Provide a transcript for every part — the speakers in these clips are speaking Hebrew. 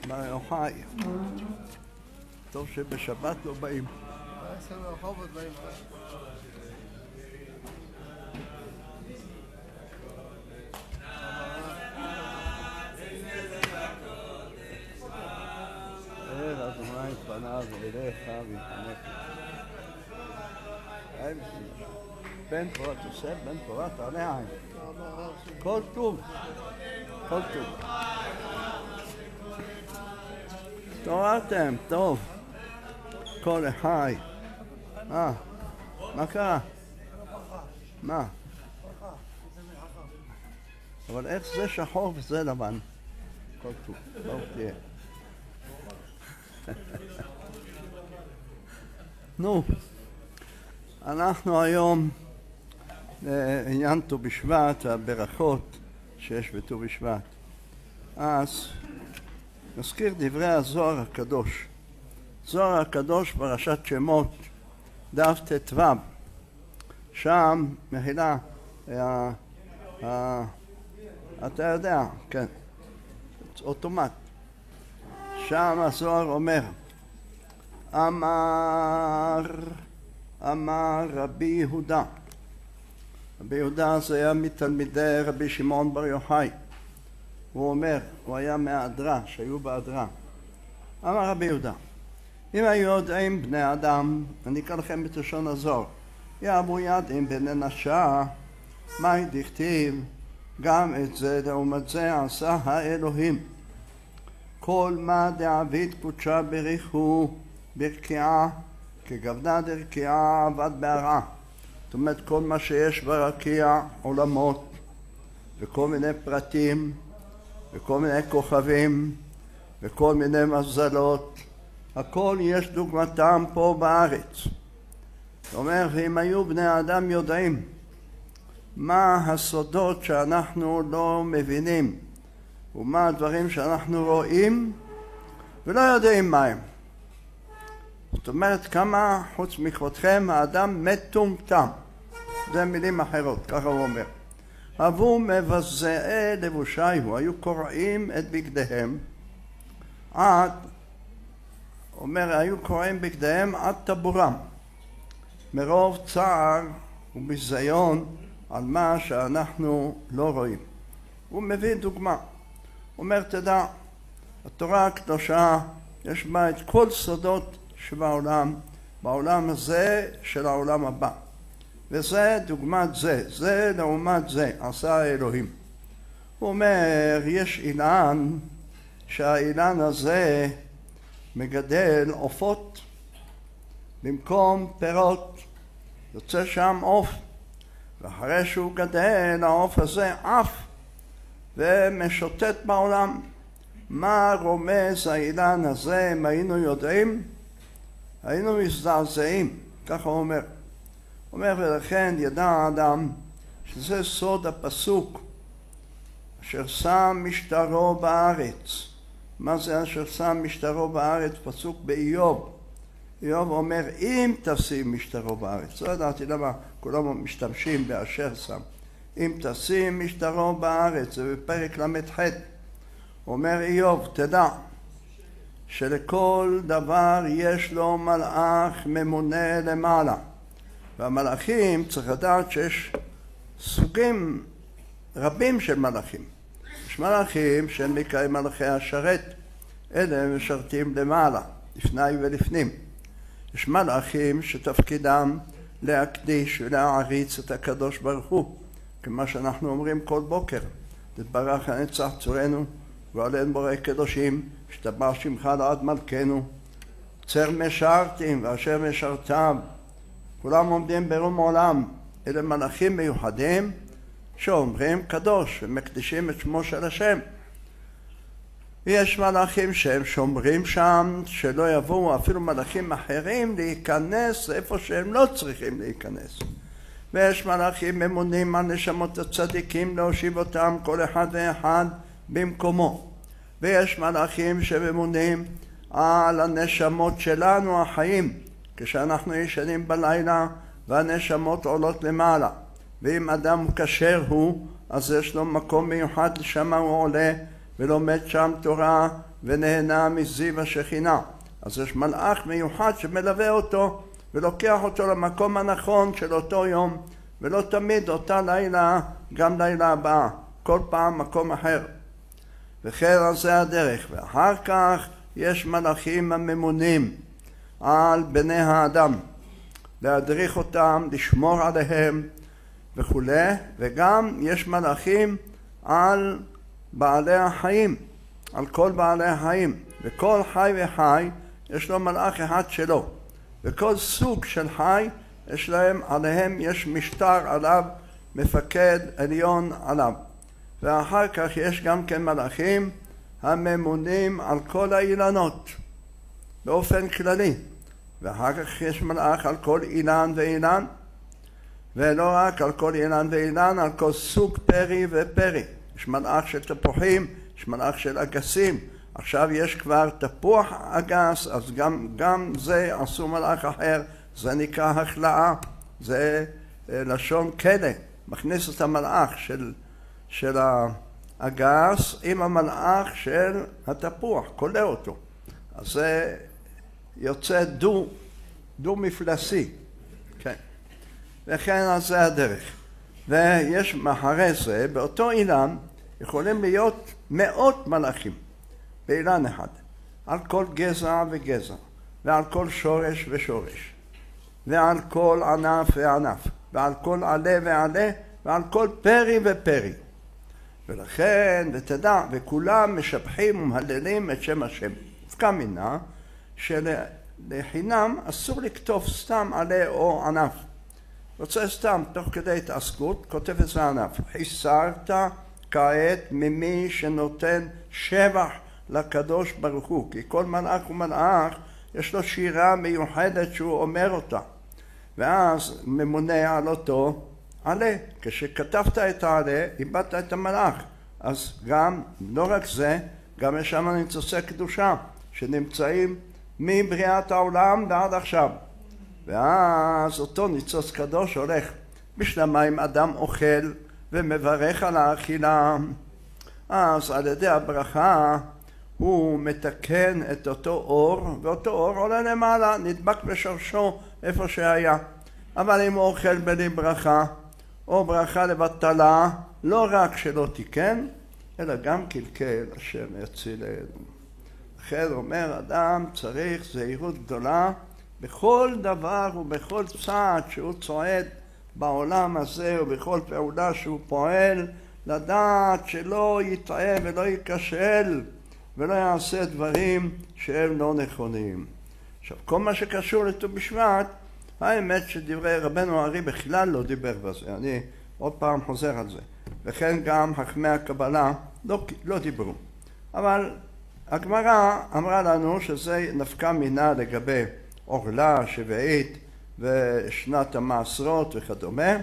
בר יוחאי. טוב שבשבת לא באים. אדוני פניו אליך ויחנך. בן תורה תוסף, בן תורה תעלה עין. כל טוב, כל טוב. תורתם, טוב. כל החי. מה קרה? מה? אבל איך זה שחור וזה לבן? כל טוב, טוב תהיה. נו, אנחנו היום עניין ט"ו בשבט, הברכות שיש בט"ו בשבט. אז נזכיר דברי הזוהר הקדוש. זוהר הקדוש פרשת שמות, דף ט"ו. שם מחילה, אתה יודע, כן, אוטומט. שם הזוהר אומר, אמר רבי יהודה. רבי יהודה זה היה מתלמידי רבי שמעון בר יוחאי. הוא אומר, הוא היה מהאדרה, שהיו באדרה. אמר רבי יהודה, אם היו יודעים בני אדם, אני אקרא לכם את לשון הזוהר, יאמרו ידעים בני נשה, מהי דכתיב, גם את זה לעומת זה עשה האלוהים. כל מה דעביד קודשה בריחו ברקיעה, כגבנה דרקיעה עבד בהרעה. זאת אומרת, כל מה שיש ברקיע, עולמות, וכל מיני פרטים, וכל מיני כוכבים, וכל מיני מזלות, הכל יש דוגמתם פה בארץ. זאת אומרת, אם היו בני האדם יודעים מה הסודות שאנחנו לא מבינים, ומה הדברים שאנחנו רואים ולא יודעים מה הם. זאת אומרת, כמה חוץ מכבודכם האדם מטומטם. זה מילים אחרות, ככה הוא אומר. אבו מבזעי לבושיו, היו קורעים את בגדיהם עד, אומר, היו קורעים בגדיהם עד טבורם, מרוב צער וביזיון על מה שאנחנו לא רואים. הוא מביא דוגמה. הוא אומר, תדע, התורה הקדושה יש בה את כל סודות שבעולם, בעולם הזה של העולם הבא. וזה דוגמת זה, זה לעומת זה, עשה האלוהים. הוא אומר, יש אילן, שהאילן הזה מגדל עופות, במקום פירות, יוצא שם עוף, ואחרי שהוא גדל, העוף הזה עף, ומשוטט בעולם. מה רומז האילן הזה? אם היינו יודעים, היינו מזדעזעים, ככה הוא אומר. הוא אומר, ולכן ידע האדם שזה סוד הפסוק, אשר שם משטרו בארץ. מה זה אשר שם משטרו בארץ? פסוק באיוב. איוב אומר, אם תשים משטרו בארץ. לא ידעתי למה כולם משתמשים באשר שם. אם תשים משטרו בארץ, זה בפרק ל"ח. אומר איוב, תדע שלכל דבר יש לו מלאך ממונה למעלה. והמלאכים צריך לדעת שיש סוגים רבים של מלאכים. יש מלאכים שהם נקראים מלאכי השרת, אלה משרתים למעלה, לפני ולפנים. יש מלאכים שתפקידם להקדיש ולהעריץ את הקדוש ברוך הוא, כמו שאנחנו אומרים כל בוקר, תתברך הנצח צורנו ועלינו בורא קדושים, שתברך שמך לעד מלכנו, צר משרתים ואשר משרתיו, כולם עומדים ברום עולם. אלה מלאכים מיוחדים שאומרים קדוש ומקדישים את שמו של השם. יש מלאכים שהם שומרים שם, שלא יבואו אפילו מלאכים אחרים להיכנס איפה שהם לא צריכים להיכנס. ויש מלאכים ממונים על נשמות הצדיקים להושיב אותם כל אחד ואחד במקומו. ויש מלאכים שממונים על הנשמות שלנו החיים, כשאנחנו ישנים בלילה והנשמות עולות למעלה. ואם אדם כשר הוא, אז יש לו מקום מיוחד לשם הוא עולה ולומד שם תורה ונהנה מזיו השכינה. אז יש מלאך מיוחד שמלווה אותו ולוקח אותו למקום הנכון של אותו יום, ולא תמיד אותה לילה, גם לילה הבאה, כל פעם מקום אחר. וכן על זה הדרך. ואחר כך יש מלאכים הממונים על בני האדם, להדריך אותם, לשמור עליהם וכו'. וגם יש מלאכים על בעלי החיים, על כל בעלי החיים. וכל חי וחי יש לו מלאך אחד שלו. וכל סוג של חי יש להם, עליהם יש משטר עליו, מפקד עליון עליו. ואחר כך יש גם כן מלאכים הממונים על כל האילנות באופן כללי. ואחר כך יש מלאך על כל אילן ואילן, ולא רק על כל אילן ואילן, על כל סוג פרי ופרי. יש מלאך של תפוחים, יש מלאך של אגסים. עכשיו יש כבר תפוח אגס, אז גם זה עשו מלאך אחר. זה נקרא החלאה, זה לשון כלא. מכניס את המלאך של האגס עם המלאך של התפוח, כולא אותו. אז זה יוצא דו מפלסי. כן. וכן על זה הדרך. ויש מאחורי זה, באותו אילן יכולים להיות מאות מלאכים באילן אחד, על כל גזע וגזע, ועל כל שורש ושורש, ועל כל ענף וענף, ועל כל עלה ועלה, ועל כל פרי ופרי. ולכן, ותדע, וכולם משבחים ומהללים את שם השם. דווקא מינה שלחינם אסור לכתוב סתם עלה או ענף. רוצה סתם, תוך כדי התעסקות, כותב את זה ענף. חיסרת כעת ממי שנותן שבח לקדוש ברוך הוא, כי כל מלאך ומלאך יש לו שירה מיוחדת שהוא אומר אותה. ואז ממונה על אותו עלה. כשכתבת את העלה, איבדת את המלאך. אז גם, לא רק זה, גם יש שם ניצוצי קדושה, שנמצאים מבריאת העולם ועד עכשיו. ואז אותו ניצוץ קדוש הולך בשלמיים. אדם אוכל ומברך על האכילה, אז על ידי הברכה הוא מתקן את אותו אור, ואותו אור עולה למעלה, נדבק בשורשו איפה שהיה. אבל אם הוא אוכל בלי ברכה, או ברכה לבטלה, לא רק שלא תיקן, אלא גם קלקל, השם יצילנו. לכן אומר אדם צריך זהירות גדולה בכל דבר ובכל צעד שהוא צועד בעולם הזה, ובכל פעולה שהוא פועל, לדעת שלא יטעה ולא ייכשל ולא יעשה דברים שהם לא נכונים. עכשיו, כל מה שקשור לט"ו בשבט, האמת שדברי רבנו הארי בכלל לא דיבר בזה. אני עוד פעם חוזר על זה. וכן גם חכמי הקבלה לא דיברו. אבל הגמרא אמרה לנו שזה נפקא מינה לגבי עורלה, שביעית ושנת המעשרות וכדומה.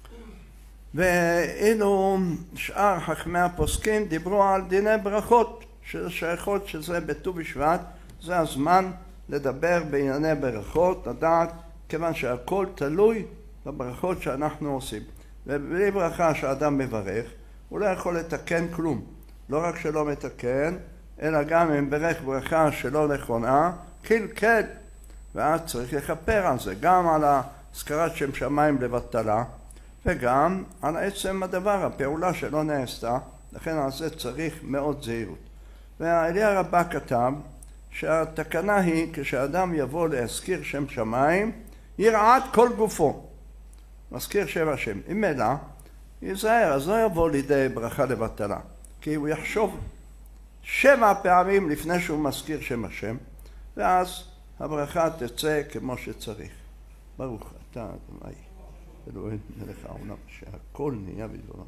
ואילו שאר חכמי הפוסקים דיברו על דיני ברכות, ששייכות שזה בט"ו בשבט, זה הזמן לדבר בענייני ברכות, לדעת, כיוון שהכל תלוי בברכות שאנחנו עושים. ובלי ברכה שאדם מברך, הוא לא יכול לתקן כלום. לא רק שלא מתקן, אלא גם אם ברך ברכה שלא נכונה, קלקל. ואז צריך לכפר על זה, גם על הזכרת שם שמיים לבטלה, וגם על עצם הדבר, הפעולה שלא נעשתה. לכן על זה צריך מאוד זהירות. והאליה רבה כתב שהתקנה היא כשאדם יבוא להזכיר שם שמיים, ירעד כל גופו. מזכיר שם השם. אם אלא, ייזהר, אז לא יבוא לידי ברכה לבטלה. כי הוא יחשוב 7 פעמים לפני שהוא מזכיר שם השם, ואז הברכה תצא כמו שצריך. ברוך אתה אדוני אלוהינו מלך העולם, שהכל נהיה בדברו.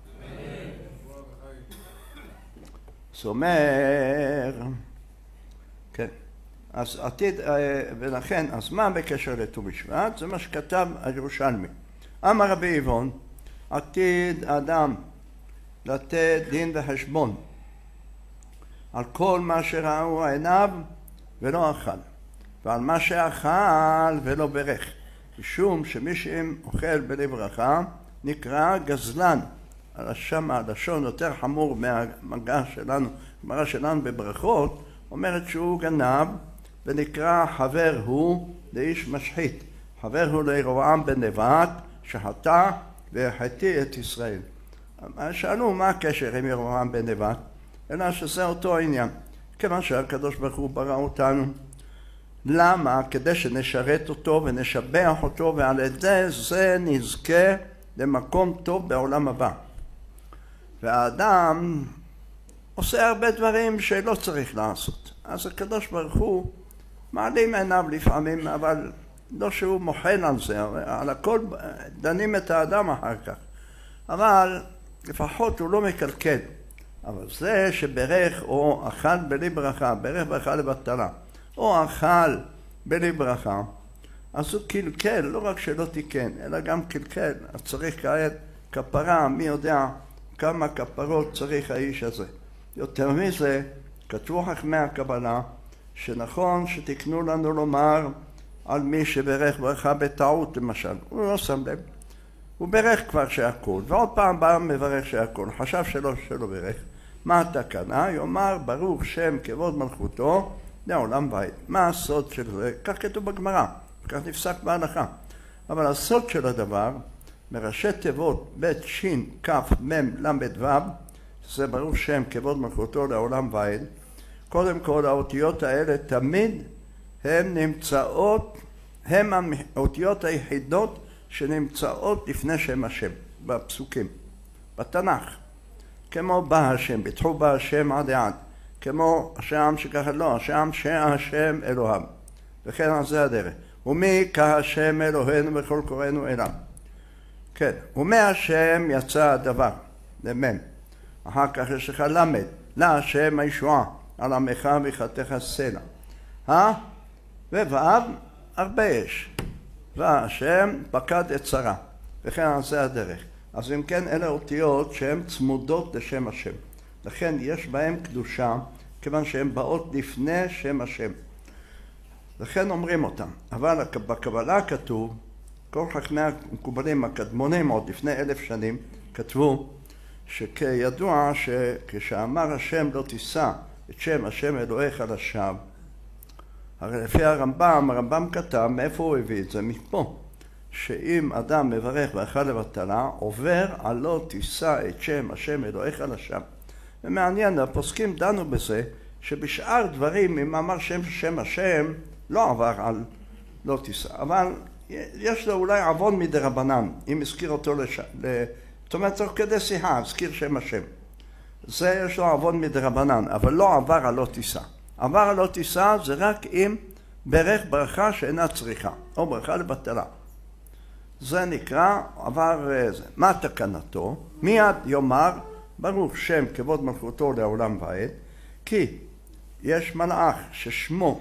זאת אומרת, כן, אז עתיד, ולכן, אז מה בקשר לט"ו בשבט? זה מה שכתב הירושלמי. אמר רבי עיבון, עתיד האדם לתת דין וחשבון על כל מה שראו עיניו ולא אכל, ועל מה שאכל ולא ברך, משום שמי שאוכל בלי ברכה נקרא גזלן. שם הלשון יותר חמור מהגמרא שלנו בברכות, אומרת שהוא גנב ונקרא חבר הוא לאיש משחית. חבר הוא לירבעם בן נבט שחטא והחטיא את ישראל. שאלו מה הקשר עם ירבעם בן נבט? אלא שזה אותו העניין. כיוון שהקדוש ברוך הוא ברא אותנו. למה? כדי שנשרת אותו ונשבח אותו, ועל ידי זה נזכה למקום טוב בעולם הבא. והאדם עושה הרבה דברים שלא צריך לעשות. אז הקדוש ברוך הוא מעלים עיניו לפעמים, אבל לא שהוא מוחל על זה, על הכל דנים את האדם אחר כך. אבל לפחות הוא לא מקלקל. אבל זה שברך או אכל בלי ברכה, ברך ברכה לבטלה, או אכל בלי ברכה, אז הוא קלקל, לא רק שלא תיקן, אלא גם קלקל. אז צריך כעת כפרה, מי יודע כמה כפרות צריך האיש הזה. יותר מזה, כתבו חכמי הקבלה, שנכון שתקנו לנו לומר על מי שברך ברכה בטעות למשל. הוא לא שם לב. הוא ברך כבר שהכל, ועוד פעם בא מברך שהכל. חשב שלא ברך. מה התקנה? יאמר ברוך שם כבוד מלכותו לעולם ועד. מה הסוד של זה? כך כתוב בגמרא, כך נפסק בהלכה. אבל הסוד של הדבר, מראשי תיבות בית שין כף מם למד וו, זה ברוך שם כבוד מלכותו לעולם ועד. קודם כל האותיות האלה תמיד הן נמצאות, הן האותיות היחידות שנמצאות לפני שם השם בפסוקים, בתנ"ך. כמו בא השם, ביטחו בא השם עד עד, כמו השם שככה לא, השם שהשם אלוהם, וכן על זה הדרך. ומי כהשם אלוהינו וכל קוראינו אליו. כן, ומהשם יצא הדבר, למם. אחר כך יש לך למד, להשם הישועה, על עמך ויחתך סלע. וו' הרבה יש. והשם פקד את שרה, וכן על זה הדרך. אז אם כן, אלה אותיות שהן צמודות לשם השם. לכן יש בהן קדושה, כיוון שהן באות לפני שם השם. לכן אומרים אותם. אבל בקבלה כתוב, כל חכמי המקובלים הקדמונים עוד לפני 1000 שנים, כתבו שכידוע שכשאמר השם לא תישא את שם השם אלוהיך לשווא, הרי לפי הרמב"ם כתב, מאיפה הוא הביא את זה? מפה. שאם אדם מברך ואכל לבטלה, עובר על לא תישא את שם השם אלוהיך לשווא. ומעניין, הפוסקים דנו בזה, שבשאר דברים, אם אמר שם השם, לא עבר על לא תישא. אבל יש לו אולי עוון מדרבנן, אם הזכיר אותו זאת אומרת, תוך כדי שיחה, הזכיר שם השם. זה יש לו עוון מדרבנן, אבל לא עבר על לא תישא. עבר על לא תישא זה רק אם ברך ברכה שאינה צריכה, או ברכה לבטלה. זה נקרא עבר זה. מה תקנתו? מיד יאמר ברוך שם כבוד מלכותו לעולם ועד, כי יש מלאך ששמו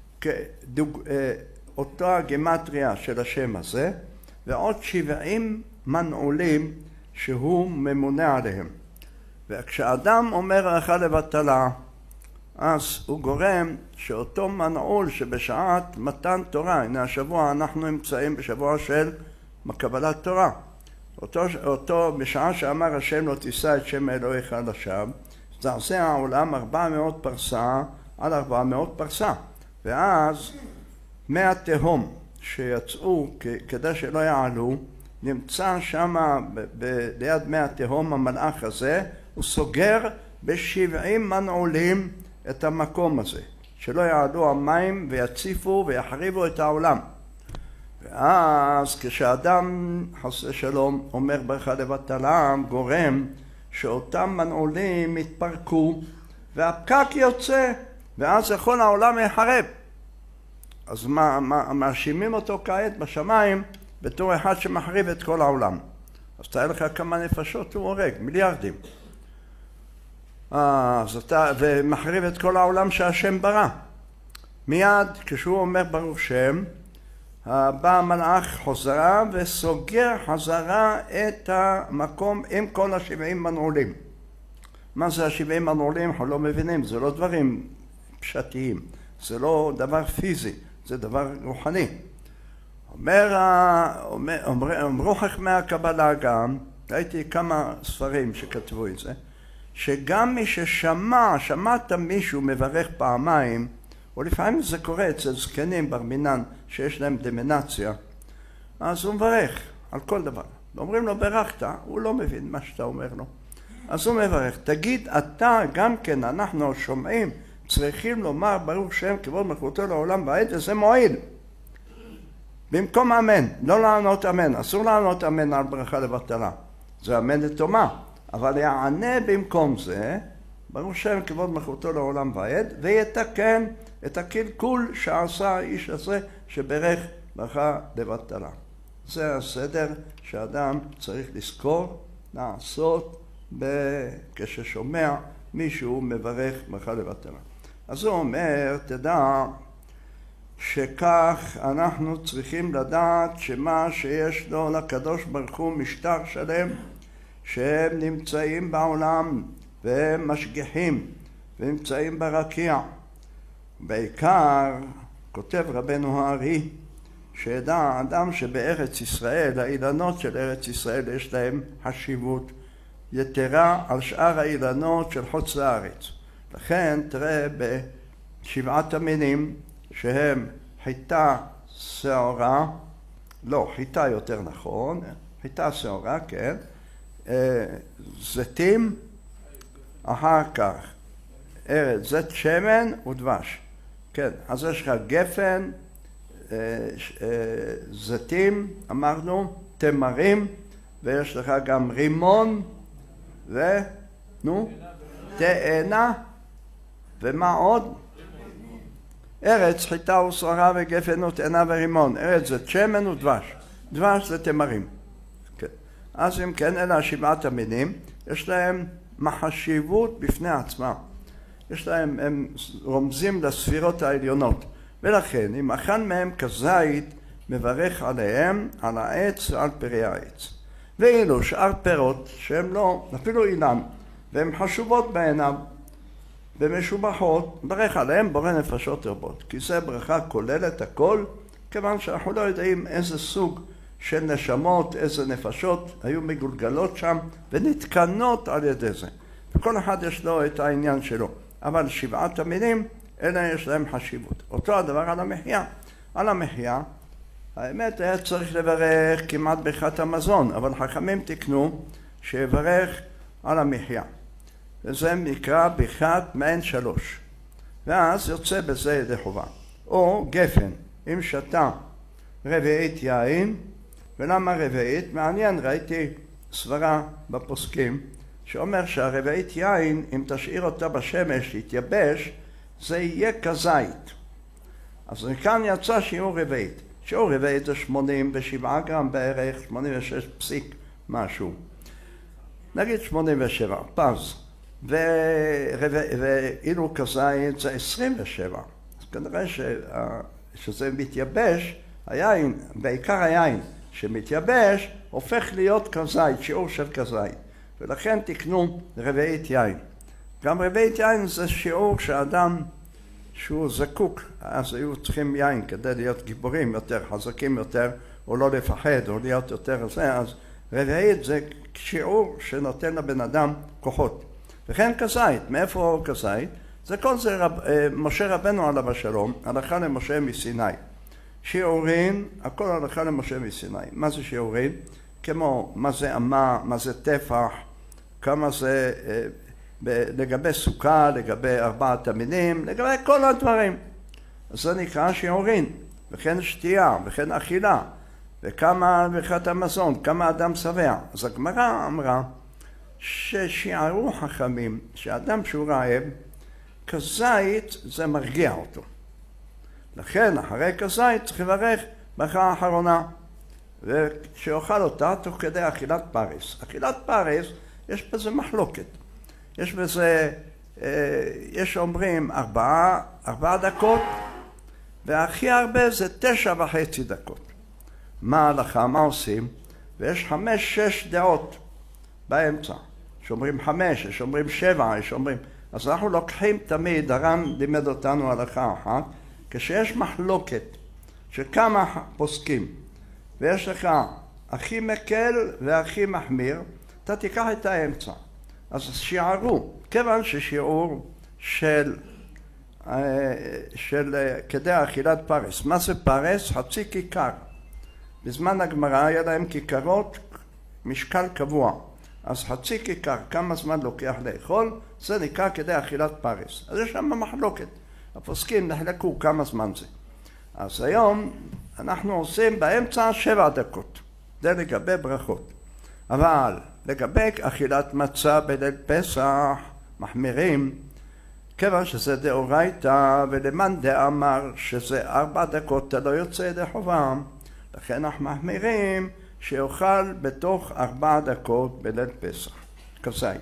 אותה גימטריה של השם הזה, ועוד 70 מנעולים שהוא ממונה עליהם. וכשאדם אומר ברכה לבטלה, אז הוא גורם שאותו מנעול שבשעת מתן תורה, הנה השבוע אנחנו נמצאים בשבוע של מקבלת תורה, אותו בשעה שאמר השם לא תישא את שם אלוהיך לשווא, זעזע העולם 400 פרסה על 400 פרסה, ואז 100 תהום שיצאו כדי שלא יעלו, נמצא שם ליד 100 תהום המלאך הזה, הוא סוגר ב70 מנעולים את המקום הזה, שלא יעלו המים ויציפו ויחריבו את העולם. ואז כשאדם חס ושלום אומר ברכה לבטלה, גורם שאותם מנעולים יתפרקו והפקק יוצא, ואז כל העולם יחרב. אז מאשימים אותו כעת בשמיים בתור אחד שמחריב את כל העולם. אז תאר לך כמה נפשות הוא הורג, מיליארדים. אז אתה, ומחריב את כל העולם שהשם ברא. מיד כשהוא אומר ברוך שם, בא המלאך חוזרה וסוגר חזרה את המקום עם כל 70 מנעולים. מה זה 70 מנעולים? אנחנו לא מבינים, זה לא דברים פשטיים, זה לא דבר פיזי, זה דבר רוחני. אמרו חכמי הקבלה גם, ראיתי כמה ספרים שכתבו את זה, שגם מי שמעת מישהו מברך פעמיים, או לפעמים זה קורה אצל זקנים בר מינן שיש להם דמנציה, אז הוא מברך על כל דבר. אומרים לו ברכת, הוא לא מבין מה שאתה אומר לו. אז הוא מברך, תגיד אתה גם כן, אנחנו שומעים, צריכים לומר ברוך שם כבוד מלכותו לעולם ועד, וזה מועיל. במקום אמן, לא לענות אמן, אסור לענות אמן על ברכה לבטלה. זה אמן לתומה, אבל יענה במקום זה, ברוך שם כבוד מלכותו לעולם ועד, ויתקן את הקלקול שעשה האיש הזה שברך ברכה לבטלה. זה הסדר שאדם צריך לזכור, לעשות כששומע מישהו מברך ברכה לבטלה. אז הוא אומר, תדע שכך אנחנו צריכים לדעת שמה שיש לו לקדוש ברוך הוא משטר שלם, שהם נמצאים בעולם והם משגיחים ונמצאים ברקיע. בעיקר כותב רבנו הארי שידע האדם שבארץ ישראל, האילנות של ארץ ישראל יש להם חשיבות יתרה על שאר האילנות של חוץ לארץ. לכן תראה בשבעת המינים שהם חיטה, שעורה, לא, חיטה יותר נכון, חיטה, שעורה, כן, זיתים, אחר כך ארץ, זית, שמן ודבש. כן, אז יש לך גפן, זיתים, אמרנו, תמרים, ויש לך גם רימון, תאנה, ומה עוד? ארץ, חיטה ושעורה וגפן ותאנה ורימון. ארץ זה שמן ודבש. דבש זה תמרים. כן. אז אם כן, אלה שבעת המינים, יש להם מחשיבות בפני עצמם. יש להם, הם רומזים לספירות העליונות. ולכן, אם אכל מהם כזית, מברך עליהם, על העץ ועל פרי העץ. ואילו שאר פירות שהם לא, אפילו אילן, והן חשובות בעיניו, ומשובחות, ברך עליהם בורא נפשות רבות. כי זה ברכה כוללת הכל, כיוון שאנחנו לא יודעים איזה סוג של נשמות, איזה נפשות היו מגולגלות שם, ונתקנות על ידי זה. וכל אחד יש לו את העניין שלו. אבל שבעת המינים, אלה יש להם חשיבות. אותו הדבר על המחיה. על המחיה, האמת היה צריך לברך כמעט ברכת המזון, אבל חכמים תקנו שיברך על המחיה. וזה נקרא ברכת מעין שלוש. ואז יוצא בזה ידי חובה. או גפן, אם שתה רביעית יין, ולמה רביעית? מעניין, ראיתי סברה בפוסקים, שאומר שהרביעית יין, אם תשאיר אותה בשמש להתייבש, זה יהיה כזית. אז מכאן יצא שיעור רביעית. שיעור רביעית זה 87 גרם בערך, 86 פסיק משהו. נגיד 87, פז. ואילו כזית זה 27. אז כנראה שזה מתייבש, היין, בעיקר היין שמתייבש, הופך להיות כזית, שיעור של כזית. ולכן תקנו רביעית יין. גם רביעית יין זה שיעור שאדם שהוא זקוק, אז היו צריכים יין כדי להיות גיבורים יותר, חזקים יותר, או לא לפחד, או להיות יותר זה, אז רביעית זה שיעור שנותן לבן אדם כוחות. וכן כזית, מאיפה כזית? זה כל זה משה רבנו עליו השלום, הלכה למשה מסיני. שיעורים, הכל הלכה למשה מסיני. מה זה שיעורים? כמו מה זה אמה, מה זה טפח, כמה זה לגבי סוכה, לגבי ארבעת המינים, לגבי כל הדברים. אז זה נקרא שיעורים, וכן שתייה, וכן אכילה, וכמה ברכת המזון, כמה אדם שבע. אז הגמרא אמרה ששיערו חכמים שאדם שהוא רעב, כזית זה מרגיע אותו. לכן אחרי כזית צריך לברך ברכה האחרונה, ושאוכל אותה תוך כדי אכילת פרס. אכילת פרס יש בזה מחלוקת. יש בזה, יש אומרים 4 דקות, והכי הרבה זה 9.5 דקות. מה ההלכה? מה עושים? ויש 5-6 דעות באמצע. יש אומרים 5, יש אומרים 7, יש אומרים... אז אנחנו לוקחים תמיד, הר"ן לימד אותנו הלכה אחת, כשיש מחלוקת של כמה פוסקים, ויש לך הכי מקל והכי מחמיר, אתה תיקח את האמצע. אז שיערו, כיוון ששיעור של כדי אכילת פרס. מה זה פרס? חצי כיכר. בזמן הגמרא היה להם כיכרות משקל קבוע. אז חצי כיכר, כמה זמן לוקח לאכול, זה נקרא כדי אכילת פרס. אז יש שם מחלוקת. הפוסקים נחלקו כמה זמן זה. אז היום אנחנו עושים באמצע 7 דקות. זה לגבי ברכות. אבל לגבי אכילת מצה בליל פסח מחמירים, כיוון שזה דאורייתא, ולמאן דאמר שזה 4 דקות אתה לא יוצא ידי חובה, לכן אנחנו מחמירים שיאכל בתוך 4 דקות בליל פסח, כזית.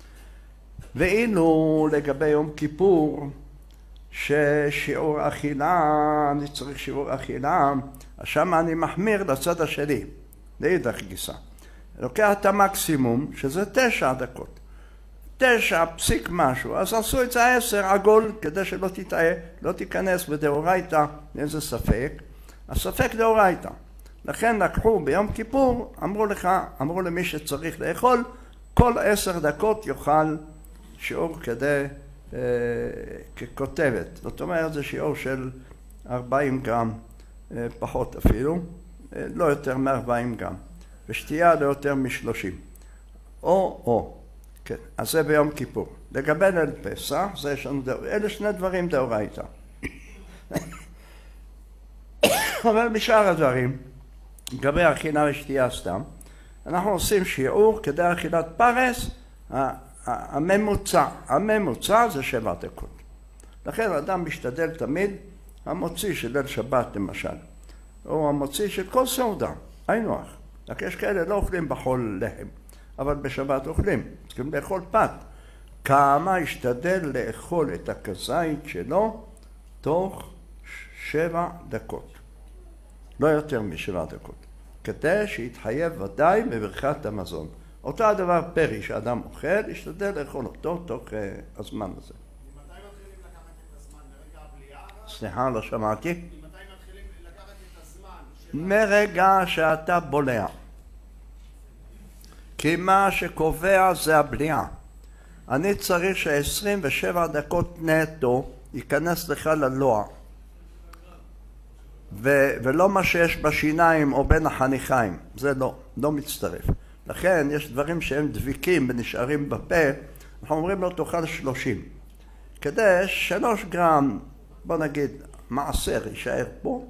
ואילו לגבי יום כיפור, ששיעור אכילה, אני צריך שיעור אכילה, אז שם אני מחמיר לצד השני, לאידך גיסא. לוקח את המקסימום, שזה 9 דקות. 9 פסיק משהו, אז עשו את זה 10 עגול, כדי שלא תטעה, לא תיכנס בדאורייתא, לאיזה ספק. הספק דאורייתא. לכן לקחו ביום כיפור, אמרו למי שצריך לאכול, כל 10 דקות יאכל שיעור כדי, ככותבת. זאת אומרת, זה שיעור של 40 גרם, פחות אפילו, לא יותר מ-40 גרם. ושתייה לא יותר מ-30. או. כן, אז זה ביום כיפור. לגבי ליל פסח, זה יש לנו אלה 2 דברים דאורייתא. אבל בשאר הדברים, לגבי אכילה ושתייה סתם, אנחנו עושים שיעור כדי אכילת פרס, הממוצע זה 7 דקות. לכן האדם משתדל תמיד, המוציא של ליל שבת למשל, או המוציא של כל סעודה, היינו הך. רק יש כאלה לא אוכלים בחול לחם, אבל בשבת אוכלים, צריכים לאכול פת. כמה ישתדל לאכול את הכזית שלו תוך 7 דקות. לא יותר מ7 דקות. כדי שיתחייב ודאי בברכת המזון. אותו הדבר פרי שאדם אוכל, ישתדל לאכול אותו תוך הזמן הזה. מתי מתחילים לקחת את הזמן? מרגע הבליעה? סליחה, לא שמעתי. מתי מתחילים לקחת את הזמן? מרגע שאתה בולע. כי מה שקובע זה הבליעה. אני צריך ש27 דקות נטו ייכנס לך ללוע. ולא מה שיש בשיניים או בין החניכיים. זה לא מצטרף. לכן יש דברים שהם דביקים ונשארים בפה. אנחנו אומרים לו תאכל 30. כדי 3 גרם, בוא נגיד, מעשר יישאר פה,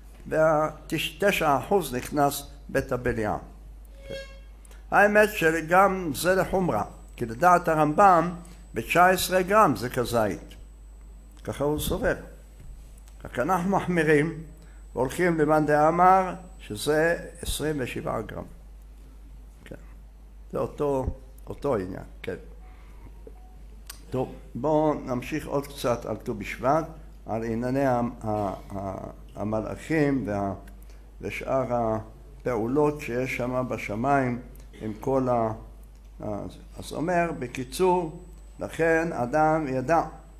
ו9% נכנס בית הבליעה. האמת שגם זה לחומרה, כי לדעת הרמב"ם ב19 גרם זה כזית. ככה הוא סובר. רק אנחנו מחמירים והולכים למאן דאמר שזה 27 גרם. כן. זה אותו עניין, כן. טוב, בואו נמשיך עוד קצת על ט"ו בשבט, על ענייני המלאכים ושאר הפעולות שיש שם בשמיים עם כל אז אומר, בקיצור, לכן אדם ידע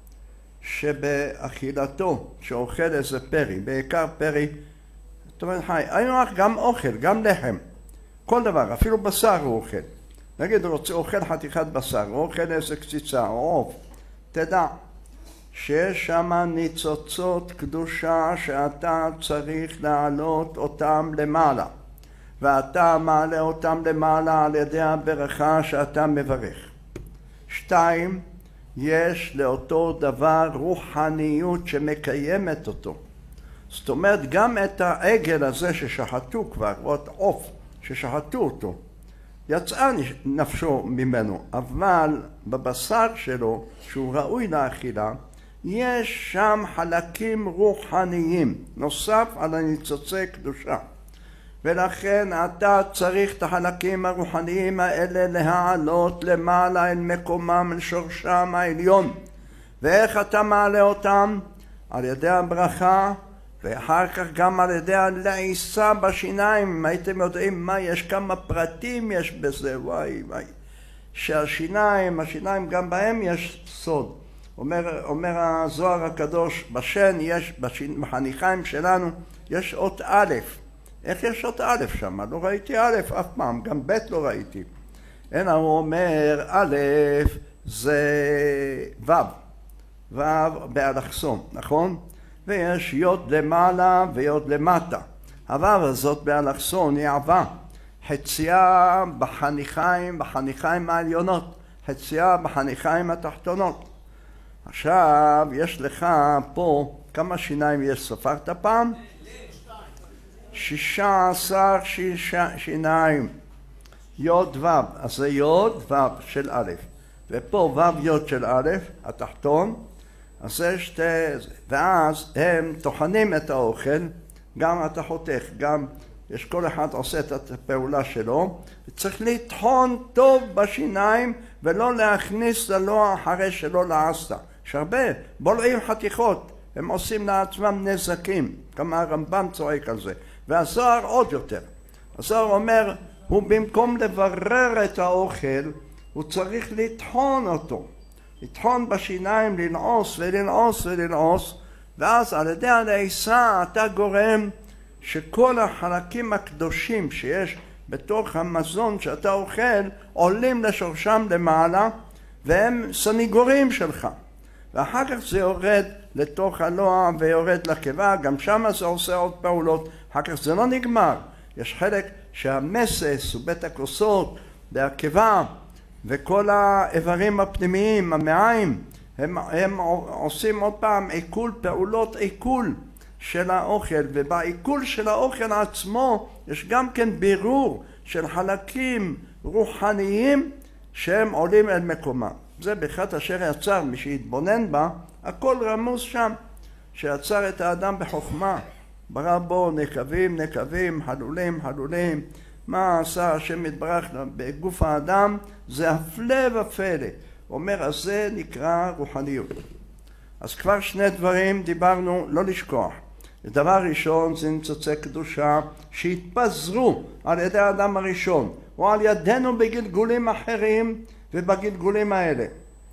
שבאכילתו שאוכל איזה פרי, בעיקר פרי, זאת אומרת, היינו גם אוכל, גם לחם, כל דבר, אפילו בשר הוא אוכל. נגיד, הוא אוכל חתיכת בשר, הוא אוכל איזה קציצה, או עוף, תדע שיש שם ניצוצות קדושה שאתה צריך להעלות אותם למעלה. ואתה מעלה אותם למעלה על ידי הברכה שאתה מברך. 2, יש לאותו דבר רוחניות שמקיימת אותו. זאת אומרת, גם את העגל הזה ששחטו כבר, או את עוף ששחטו אותו, יצאה נפשו ממנו, אבל בבשר שלו, שהוא ראוי לאכילה, יש שם חלקים רוחניים, נוסף על הניצוצי קדושה. ולכן אתה צריך את החלקים הרוחניים האלה להעלות למעלה אל מקומם, אל שורשם העליון. ואיך אתה מעלה אותם? על ידי הברכה, ואחר כך גם על ידי הלעיסה בשיניים. אם הייתם יודעים מה, יש כמה פרטים יש בזה, וואי. שהשיניים גם בהם יש סוד. אומר הזוהר הקדוש, בשן יש, בחניכיים שלנו, יש אות א'. איך יש אות א' שם? לא ראיתי א' אף פעם, גם ב' לא ראיתי. הנה הוא אומר א' זה ו', ו' באלכסון, נכון? ויש יוד למעלה ויוד למטה. הו' הזאת באלכסון היא עבה. חצייה בחניכיים העליונות, חצייה בחניכיים התחתונות. עכשיו יש לך פה, כמה שיניים יש? ספרת פעם? 16 שיניים. יוד ו', אז זה יוד ו' של א', ופה ו' יוד של א', התחתון, אז זה שתי, ואז הם טוחנים את האוכל, גם אתה חותך, גם יש כל אחד עושה את הפעולה שלו, וצריך לטחון טוב בשיניים ולא להכניס ללוע אחרי שלא לעשת. יש הרבה בולעים חתיכות, הם עושים לעצמם נזקים, כמה הרמב"ם צועק על זה, והזוהר עוד יותר. הזוהר אומר, הוא במקום לברר את האוכל, הוא צריך לטחון אותו. לטחון בשיניים, לנעוס ולנעוס ולנעוס, ואז על ידי הלעיסה אתה גורם שכל החלקים הקדושים שיש בתוך המזון שאתה אוכל, עולים לשורשם למעלה, והם סניגורים שלך. ואחר כך זה יורד לתוך הלוע ויורד לקיבה, גם שם זה עושה עוד פעולות, אחר כך זה לא נגמר. יש חלק שהמסס ובית הכוסות והקיבה וכל האיברים הפנימיים, המעיים, הם עושים עוד פעם עיכול, פעולות עיכול של האוכל, ובעיכול של האוכל עצמו יש גם כן בירור של חלקים רוחניים שהם עולים אל מקומם. זה ברכת אשר יצר, מי שיתבונן בה, הכל רמוז שם, שיצר את האדם בחוכמה, ברא בו נקבים נקבים, חלולים חלולים. מה עשה השם יתברך בגוף האדם? זה הפלא ופלא. אומר, אז זה נקרא רוחניות. אז כבר שני דברים דיברנו, לא לשכוח. דבר ראשון זה ניצוצי קדושה שהתפזרו על ידי האדם הראשון, או על ידינו בגלגולים אחרים ובגלגולים האלה.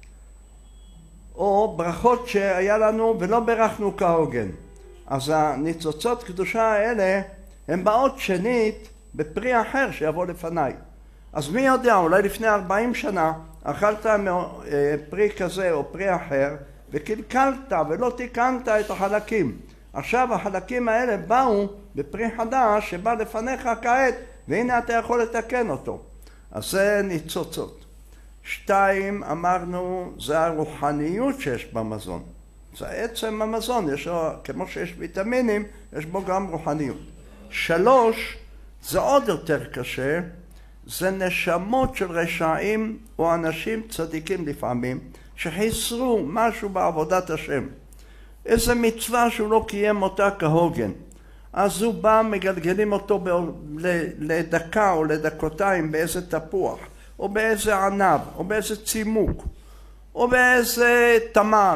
או ברכות שהיה לנו ולא ברכנו כהוגן. אז הניצוצות קדושה האלה הן באות שנית בפרי אחר שיבוא לפניי. אז מי יודע, אולי לפני 40 שנה אכלת פרי כזה או פרי אחר וקלקלת ולא תיקנת את החלקים. עכשיו החלקים האלה באו בפרי חדש שבא לפניך כעת, והנה אתה יכול לתקן אותו. אז זה ניצוצות. 2 אמרנו, זה הרוחניות שיש במזון. זה עצם המזון, יש לו, כמו שיש ויטמינים, יש בו גם רוחניות. 3 זה עוד יותר קשה, זה נשמות של רשעים או אנשים צדיקים לפעמים, שחיסרו משהו בעבודת השם. איזה מצווה שהוא לא קיים אותה כהוגן. אז הוא בא, מגלגלים אותו לדקה או לדקותיים באיזה תפוח, או באיזה ענב, או באיזה צימוק, או באיזה תמר.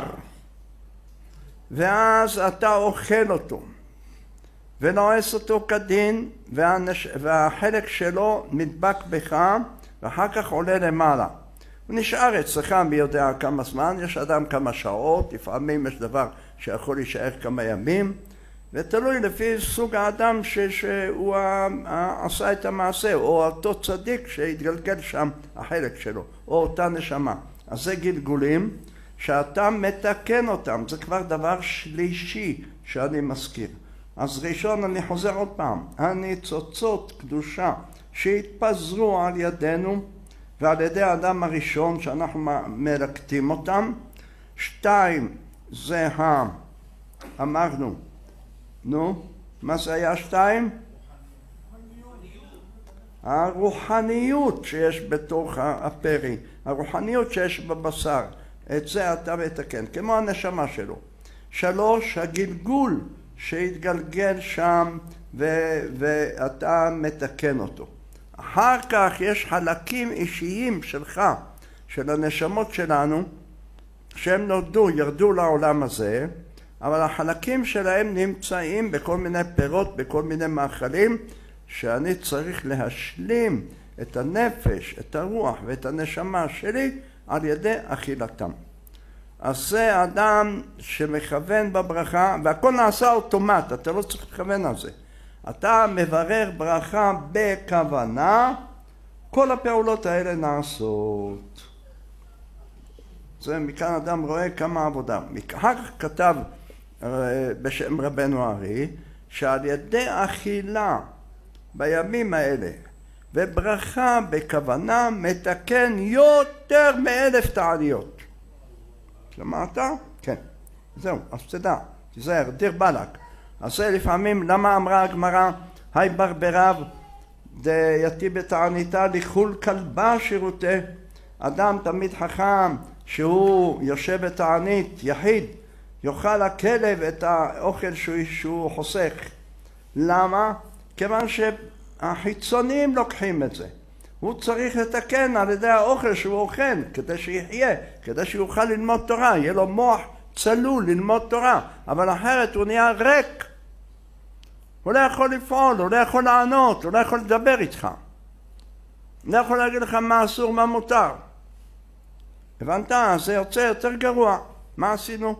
ואז אתה אוכל אותו, ונועס אותו כדין, והחלק שלו נדבק בך, ואחר כך עולה למעלה. הוא נשאר אצלך מי יודע כמה זמן, יש אדם כמה שעות, לפעמים יש דבר שיכול להישאר כמה ימים, ותלוי לפי סוג האדם שהוא עשה את המעשה, או אותו צדיק שהתגלגל שם החלק שלו, או אותה נשמה. אז זה גלגולים שאתה מתקן אותם, זה כבר דבר שלישי שאני מזכיר. אז ראשון אני חוזר עוד פעם, הניצוצות קדושה שהתפזרו על ידינו ועל ידי האדם הראשון שאנחנו מלקטים אותם. 2 זה אמרנו, מה זה היה 2? הרוחניות שיש בתוך הפרי, הרוחניות שיש בבשר, את זה אתה מתקן, כמו הנשמה שלו. 3 הגלגול שהתגלגל שם ואתה מתקן אותו. אחר כך יש חלקים אישיים שלך, של הנשמות שלנו, שהם נולדו, ירדו לעולם הזה, אבל החלקים שלהם נמצאים בכל מיני פירות, בכל מיני מאכלים, שאני צריך להשלים את הנפש, את הרוח ואת הנשמה שלי על ידי אכילתם. אז זה אדם שמכוון בברכה, והכל נעשה אוטומט, אתה לא צריך לכוון על זה. אתה מברר ברכה בכוונה, כל הפעולות האלה נעשות. זה מכאן אדם רואה כמה עבודה. מכך כתב בשם רבנו הארי, שעל ידי אכילה בימים האלה וברכה בכוונה מתקן יותר מ1,000 תעניות. שמעת? כן. זהו, אז תדע, תיזהר, דיר בלק. אז זה לפעמים, למה אמרה הגמרא, היי ברברב, דייתי בתעניתה לכול כלבה שירותי. אדם תמיד חכם שהוא יושב בתענית, יחיד, יאכל הכלב את האוכל שהוא חוסך. למה? כיוון שהחיצוניים לוקחים את זה. הוא צריך לתקן על ידי האוכל שהוא אוכל, כדי שיחיה, כדי שיוכל ללמוד תורה, יהיה לו מוח צלול ללמוד תורה, אבל אחרת הוא נהיה ריק. הוא לא יכול לפעול, הוא לא יכול לענות, הוא לא יכול לדבר איתך. הוא לא יכול להגיד לך מה אסור, מה מותר. הבנת? זה יוצא יותר גרוע. מה עשינו?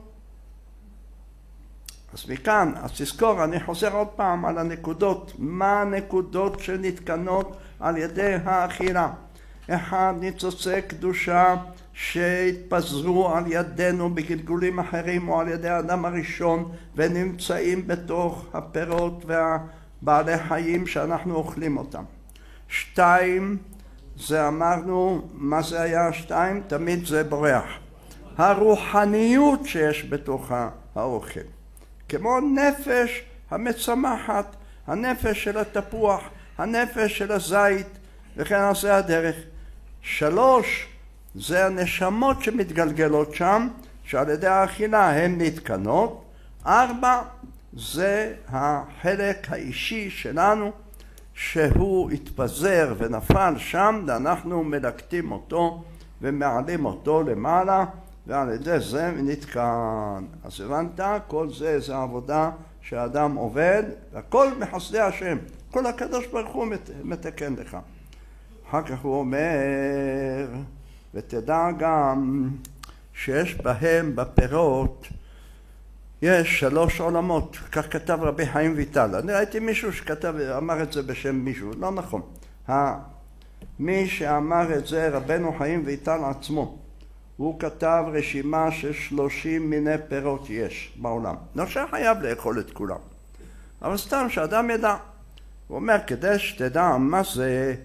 אז מכאן, אז תזכור, אני חוזר עוד פעם על הנקודות. מה הנקודות שנתקנות על ידי האכילה? אחד, ניצוצי קדושה שהתפזרו על ידינו בגלגולים אחרים או על ידי האדם הראשון ונמצאים בתוך הפירות והבעלי חיים שאנחנו אוכלים אותם. 2, זה אמרנו, מה זה היה 2? תמיד זה בורח. הרוחניות שיש בתוך האוכל. כמו נפש המצמחת, הנפש של התפוח, הנפש של הזית, וכן עושה הדרך. 3, זה הנשמות שמתגלגלות שם, שעל ידי האכילה הן נתקנות. 4, זה החלק האישי שלנו, שהוא התפזר ונפל שם, ואנחנו מלקטים אותו ומעלים אותו למעלה, ועל ידי זה נתקן. אז הבנת? כל זה זה עבודה שהאדם עובד, והכל מחסדי השם. כל הקדוש ברוך הוא מתקן לך. אחר כך הוא אומר, ותדע גם שיש בהם בפירות, יש 3 עולמות. כך כתב רבי חיים ויטל. אני ראיתי מישהו שכתב, אמר את זה בשם מישהו. לא נכון. מי שאמר את זה רבנו חיים ויטל עצמו. הוא כתב רשימה של 30 מיני פירות יש בעולם. לא שחייב לאכול את כולם. אבל סתם שאדם ידע. הוא אומר, כדי שתדע מה זה,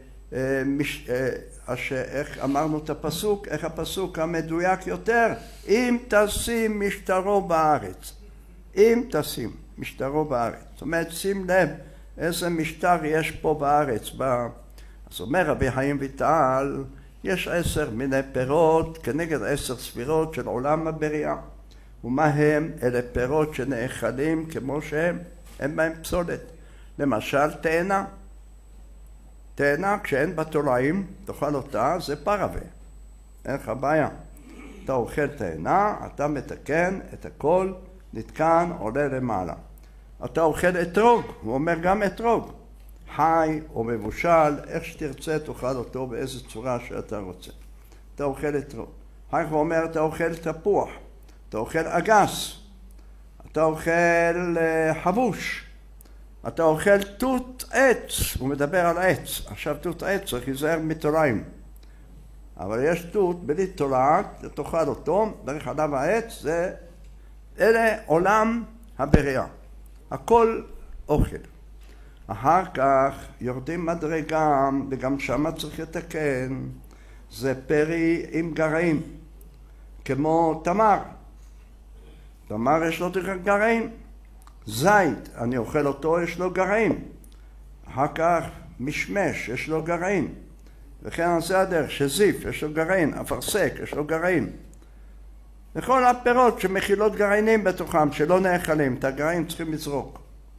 איך אמרנו את הפסוק, איך הפסוק המדויק יותר, אם תשים משטרו בארץ. אם תשים משטרו בארץ. זאת אומרת, שים לב איזה משטר יש פה בארץ. אז אומר רבי חיים ויטל, יש 10 מיני פירות כנגד 10 ספירות של עולם הבריאה. ומה הם? אלה פירות שנאכלים כמו שהם, אין בהם פסולת. למשל תאנה. תאנה כשאין בה תולעים, תאכל אותה, זה פרווה. אין לך בעיה. אתה אוכל תאנה, אתה מתקן את הכל, נתקן, עולה למעלה. אתה אוכל אתרוג, הוא אומר גם אתרוג. חי או מבושל, איך שתרצה תאכל אותו באיזה צורה שאתה רוצה. אתה אוכל אתרוג. אחר כך הוא אומר, אתה אוכל תפוח, אתה אוכל אגס, אתה אוכל חבוש, אתה אוכל תות עץ, הוא מדבר על עץ. עכשיו תות עץ צריך להיזהר מתולעים. אבל יש תות בלי תולעת, תאכל אותו, דרך עליו העץ, אלה עולם הבריאה. הכל אוכל. אחר כך יורדים מדרגה, וגם שם צריך לתקן, זה פרי עם גרעין, כמו תמר. תמר יש לו גרעין. זית, אני אוכל אותו, יש לו גרעין. אחר כך משמש, יש לו גרעין. וכן עושה הדרך, שזיף, יש לו גרעין, אפרסק, יש לו גרעין. וכל הפירות שמכילות גרעינים בתוכם, שלא נאכלים, את הגרעין צריכים לזרוק.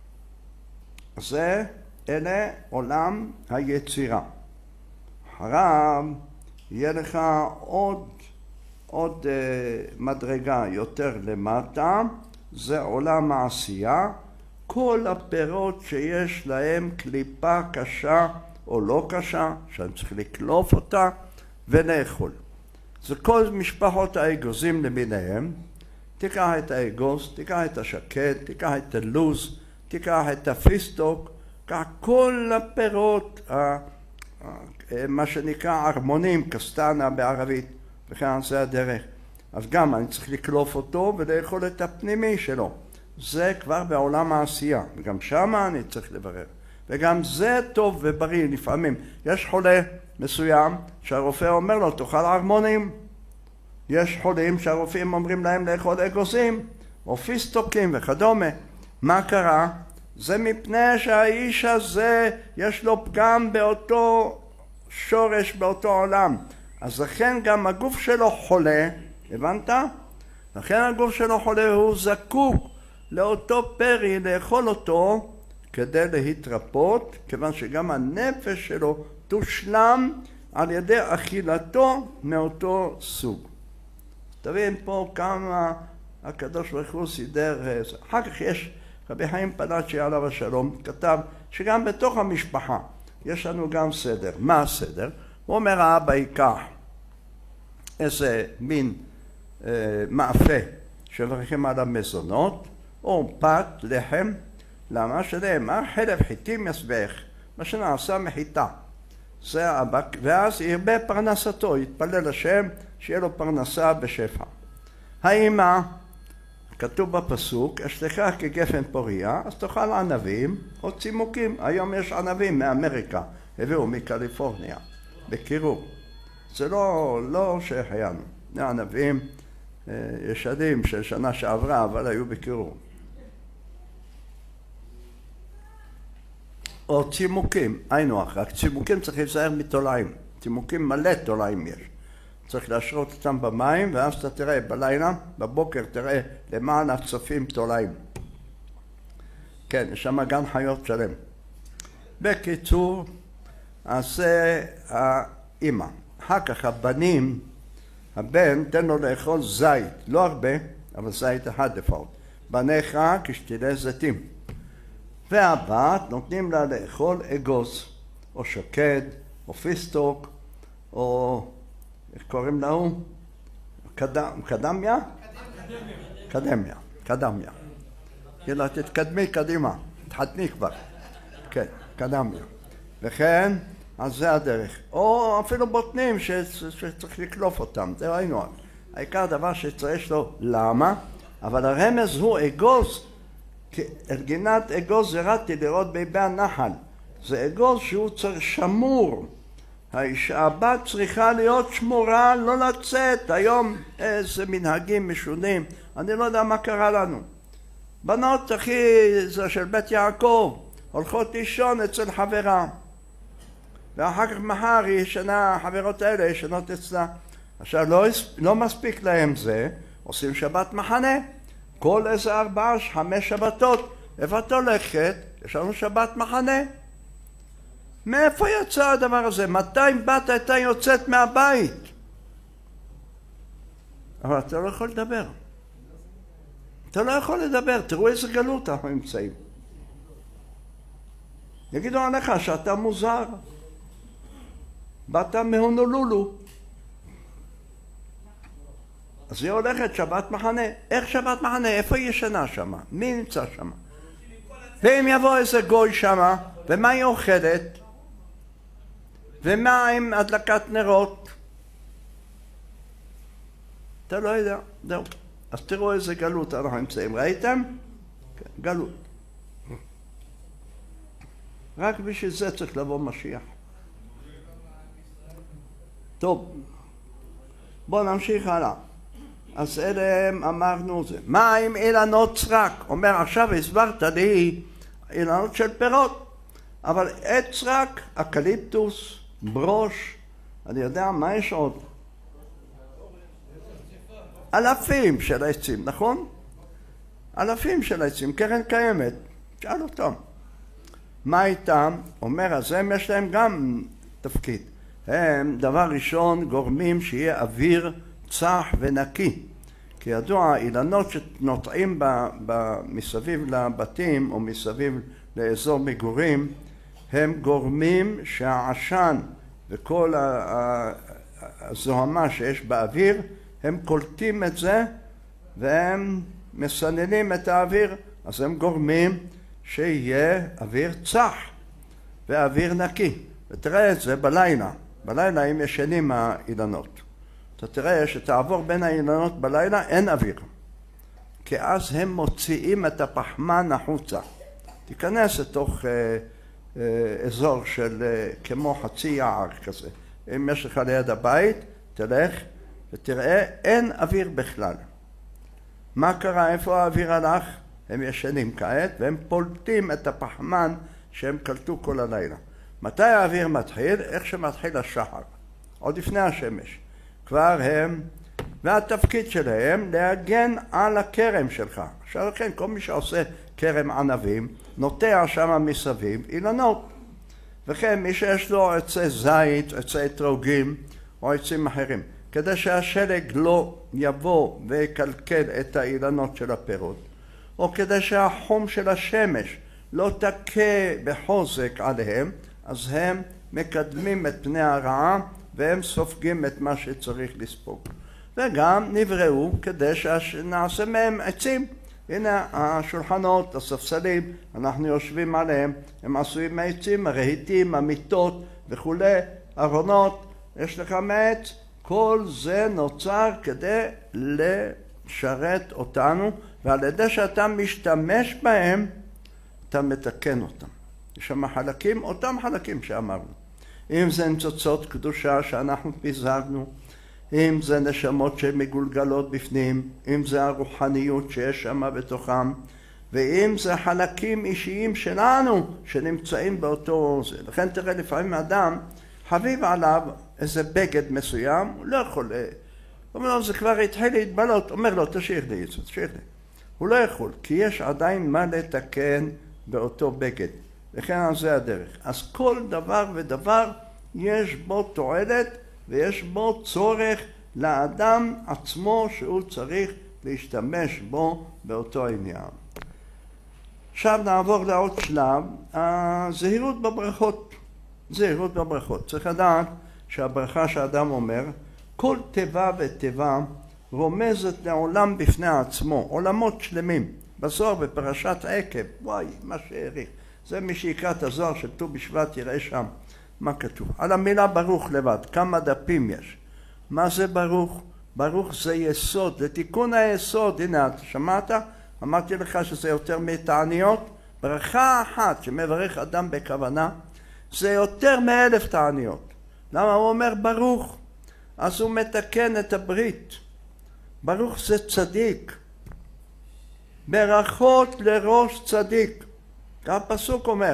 זה אלה עולם היצירה. אחריו יהיה לך עוד מדרגה יותר למטה, זה עולם העשייה. כל הפירות שיש להם קליפה קשה או לא קשה, שאני צריך לקלוף אותה ולאכול. זה כל משפחות האגוזים למיניהם. תיקח את האגוז, תיקח את השקד, תיקח את הלוז, תיקח את הפיסטוק, כך כל הפירות מה שנקרא ארמונים, קסטנה בערבית, וכן זה הדרך. אז גם אני צריך לקלוף אותו ולאכול את הפנימי שלו. זה כבר בעולם העשייה, וגם שם אני צריך לברר. וגם זה טוב ובריא לפעמים. יש חולה מסוים שהרופא אומר לו תאכל ארמונים. יש חולים שהרופאים אומרים להם לאכול אגוזים או פיסטוקים וכדומה. מה קרה? זה מפני שהאיש הזה יש לו פגם באותו שורש, באותו עולם. אז לכן גם הגוף שלו חולה, הבנת? לכן הגוף שלו חולה, הוא זקוק לאותו פרי, לאכול אותו כדי להתרפות, כיוון שגם הנפש שלו תושלם על ידי אכילתו מאותו סוג. תבין פה כמה הקדוש ברוך הוא סידר. אחר כך יש רבי חיים פלאצ'י עליו השלום, כתב שגם בתוך המשפחה יש לנו גם סדר. מה הסדר? הוא אומר האבא ייקח איזה מין מאפה שמברכים עליו מזונות, או פת, לחם, למה? שנאמר חלב חיטים ישבח, מה שנעשה מחיטה. זה האבא, ואז ירבה פרנסתו, יתפלל השם שיהיה לו פרנסה בשפע. האמא, כתוב בפסוק, אשתך כגפן פוריה, אז תאכל ענבים או צימוקים. היום יש ענבים מאמריקה, הביאו מקליפורניה, בקירור. זה לא שהחיינו. זה ענבים ישנים של שנה שעברה, אבל היו בקירור. או צימוקים, היינו אחר, צימוקים צריך להיזהר מתולעים. צימוקים מלא תולעים יש. צריך להשרות אותם במים, ואז אתה תראה בלילה, בבוקר תראה למעלה צופים תולעים. כן, יש שם גן חיות שלם. בקיצור, אז זה האמא. אחר כך הבנים, הבן תן לו לאכול זית, לא הרבה, אבל זית אחד לפחות. בניך כשתילי זיתים. והבת נותנים לה לאכול אגוז, או שקד, או פיסטוק, או איך קוראים לו? קדמיה? קדמיה. יאללה, תתקדמי קדימה, תחתני כבר. כן, קדמיה. וכן, אז זה הדרך. או אפילו בוטנים שצריך לקלוף אותם, זה ראינו. העיקר דבר שצריך לו, למה? אבל הרמז הוא אגוז, אלגינת אגוז זרעתי לראות ביבי הנחל. זה אגוז שהוא צריך שמור. הבת צריכה להיות שמורה, לא לצאת. היום איזה מנהגים משונים, אני לא יודע מה קרה לנו. בנות אחי, זה של בית יעקב, הולכות לישון אצל חברה. ואחר כך מחר היא ישנה, החברות האלה ישנות אצלה. עכשיו לא מספיק להם זה, עושים שבת מחנה. כל איזה 4-5 שבתות, איפה את הולכת? יש לנו שבת מחנה. מאיפה יצא הדבר הזה? מתי בת הייתה יוצאת מהבית? אבל אתה לא יכול לדבר. אתה לא יכול לדבר, תראו איזה גלות אנחנו נמצאים. יגידו עליך שאתה מוזר. באת מהונולולו. אז היא הולכת שבת מחנה. איך שבת מחנה? איפה היא ישנה שמה? מי נמצא שמה? ואם יבוא איזה גוי שמה, ומה היא אוכלת? ומה עם הדלקת נרות? אתה לא יודע. זהו. אז תראו איזה גלות אנחנו נמצאים. ראיתם? גלות. רק בשביל זה צריך לבוא משיח. טוב. בואו נמשיך הלאה. אז אליהם אמרנו זה. מה עם אילנות סרק? אומר עכשיו הסברת לי אילנות של פירות. אבל עץ סרק, אקליפטוס, ברוש, אני יודע מה יש עוד? אלפים של עצים, נכון? אלפים של עצים, קרן קיימת. שאל אותם. מה איתם? אומר, אז הם יש להם גם תפקיד. הם דבר ראשון גורמים שיהיה אוויר צח ונקי. כי ידוע, אילנות שנוטעים מסביב לבתים או מסביב לאזור מגורים, הם גורמים שהעשן וכל הזוהמה שיש באוויר, הם קולטים את זה והם מסננים את האוויר, אז הם גורמים שיהיה אוויר צח ואוויר נקי. ותראה את זה בלילה. בלילה הם ישנים מהאילנות. אתה תראה שתעבור בין האילנות בלילה, אין אוויר. כי אז הם מוציאים את הפחמן החוצה. תיכנס לתוך אזור של כמו חצי יער כזה. אם יש לך ליד הבית, תלך ותראה, אין אוויר בכלל. מה קרה? איפה האוויר הלך? הם ישנים כעת, והם פולטים את הפחמן שהם קלטו כל הלילה. מתי האוויר מתחיל? איך שמתחיל השחר. עוד לפני השמש. כבר הם, והתפקיד שלהם להגן על הכרם שלך. עכשיו לכן, כל מי שעושה כרם ענבים, נוטע שם מסביב אילנות. וכן, מי שיש לו עצי זית, עצי אתרוגים, או עצים אחרים, כדי שהשלג לא יבוא ויקלקל את האילנות של הפירות, או כדי שהחום של השמש לא תכה בחוזק עליהם, אז הם מקדמים את פני הרעה והם סופגים את מה שצריך לספוג. וגם נבראו כדי שנעשה מהם עצים. הנה השולחנות, הספסלים, אנחנו יושבים עליהם, הם עשויים מעצים, הרהיטים, המיטות וכולי, ארונות, יש לך מעץ, כל זה נוצר כדי לשרת אותנו, ועל ידי שאתה משתמש בהם, אתה מתקן אותם. יש שם חלקים, אותם חלקים שאמרנו. אם זה ניצוצות קדושה שאנחנו פיזרנו, אם זה נשמות שמגולגלות בפנים, אם זה הרוחניות שיש שם בתוכם, ואם זה חלקים אישיים שלנו שנמצאים באותו זה. לכן תראה, לפעמים אדם חביב עליו איזה בגד מסוים, הוא לא יכול, הוא אומר לו, זה כבר התחיל להתבלות, אומר לו, תשאיר לי את זה, תשאיר לי. הוא לא יכול, כי יש עדיין מה לתקן באותו בגד. וכן על זה הדרך. אז כל דבר ודבר יש בו תועלת ויש בו צורך לאדם עצמו שהוא צריך להשתמש בו באותו עניין. עכשיו נעבור לעוד שלב, הזהירות בברכות. זהירות בברכות. צריך לדעת שהברכה שאדם אומר, כל תיבה ותיבה רומזת לעולם בפני עצמו, עולמות שלמים. בזוהר בפרשת עקב, וואי, מה שהעריך. זה מי שיקרא את הזוהר של ט"ו בשבט יראה שם מה כתוב. על המילה ברוך לבד, כמה דפים יש. מה זה ברוך? ברוך זה יסוד, זה תיקון היסוד. הנה, אתה שמעת? אמרתי לך שזה יותר מתעניות. ברכה אחת שמברך אדם בכוונה, זה יותר מ1,000 תעניות. למה הוא אומר ברוך? אז הוא מתקן את הברית. ברוך זה צדיק. ברכות לראש צדיק. הפסוק אומר.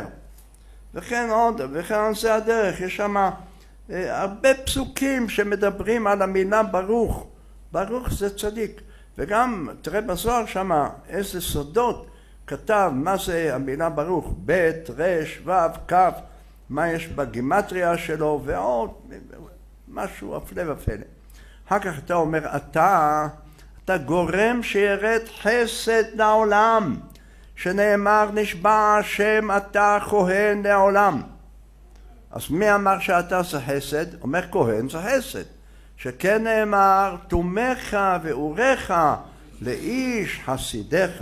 וכן עוד, וכן זה הדרך. יש שם הרבה פסוקים שמדברים על המילה ברוך. ברוך זה צדיק. וגם תראה בזוהר שם איזה סודות כתב מה זה המילה ברוך. ב' ר' ו' כ' מה יש בגימטריה שלו ועוד משהו אפלה ופלא. אחר כך אתה אומר אתה גורם שירד חסד לעולם, שנאמר נשבע השם אתה כהן לעולם. אז מי אמר שאתה זה חסד? אומר כהן זה חסד. שכן נאמר תומך ואורך לאיש חסידך.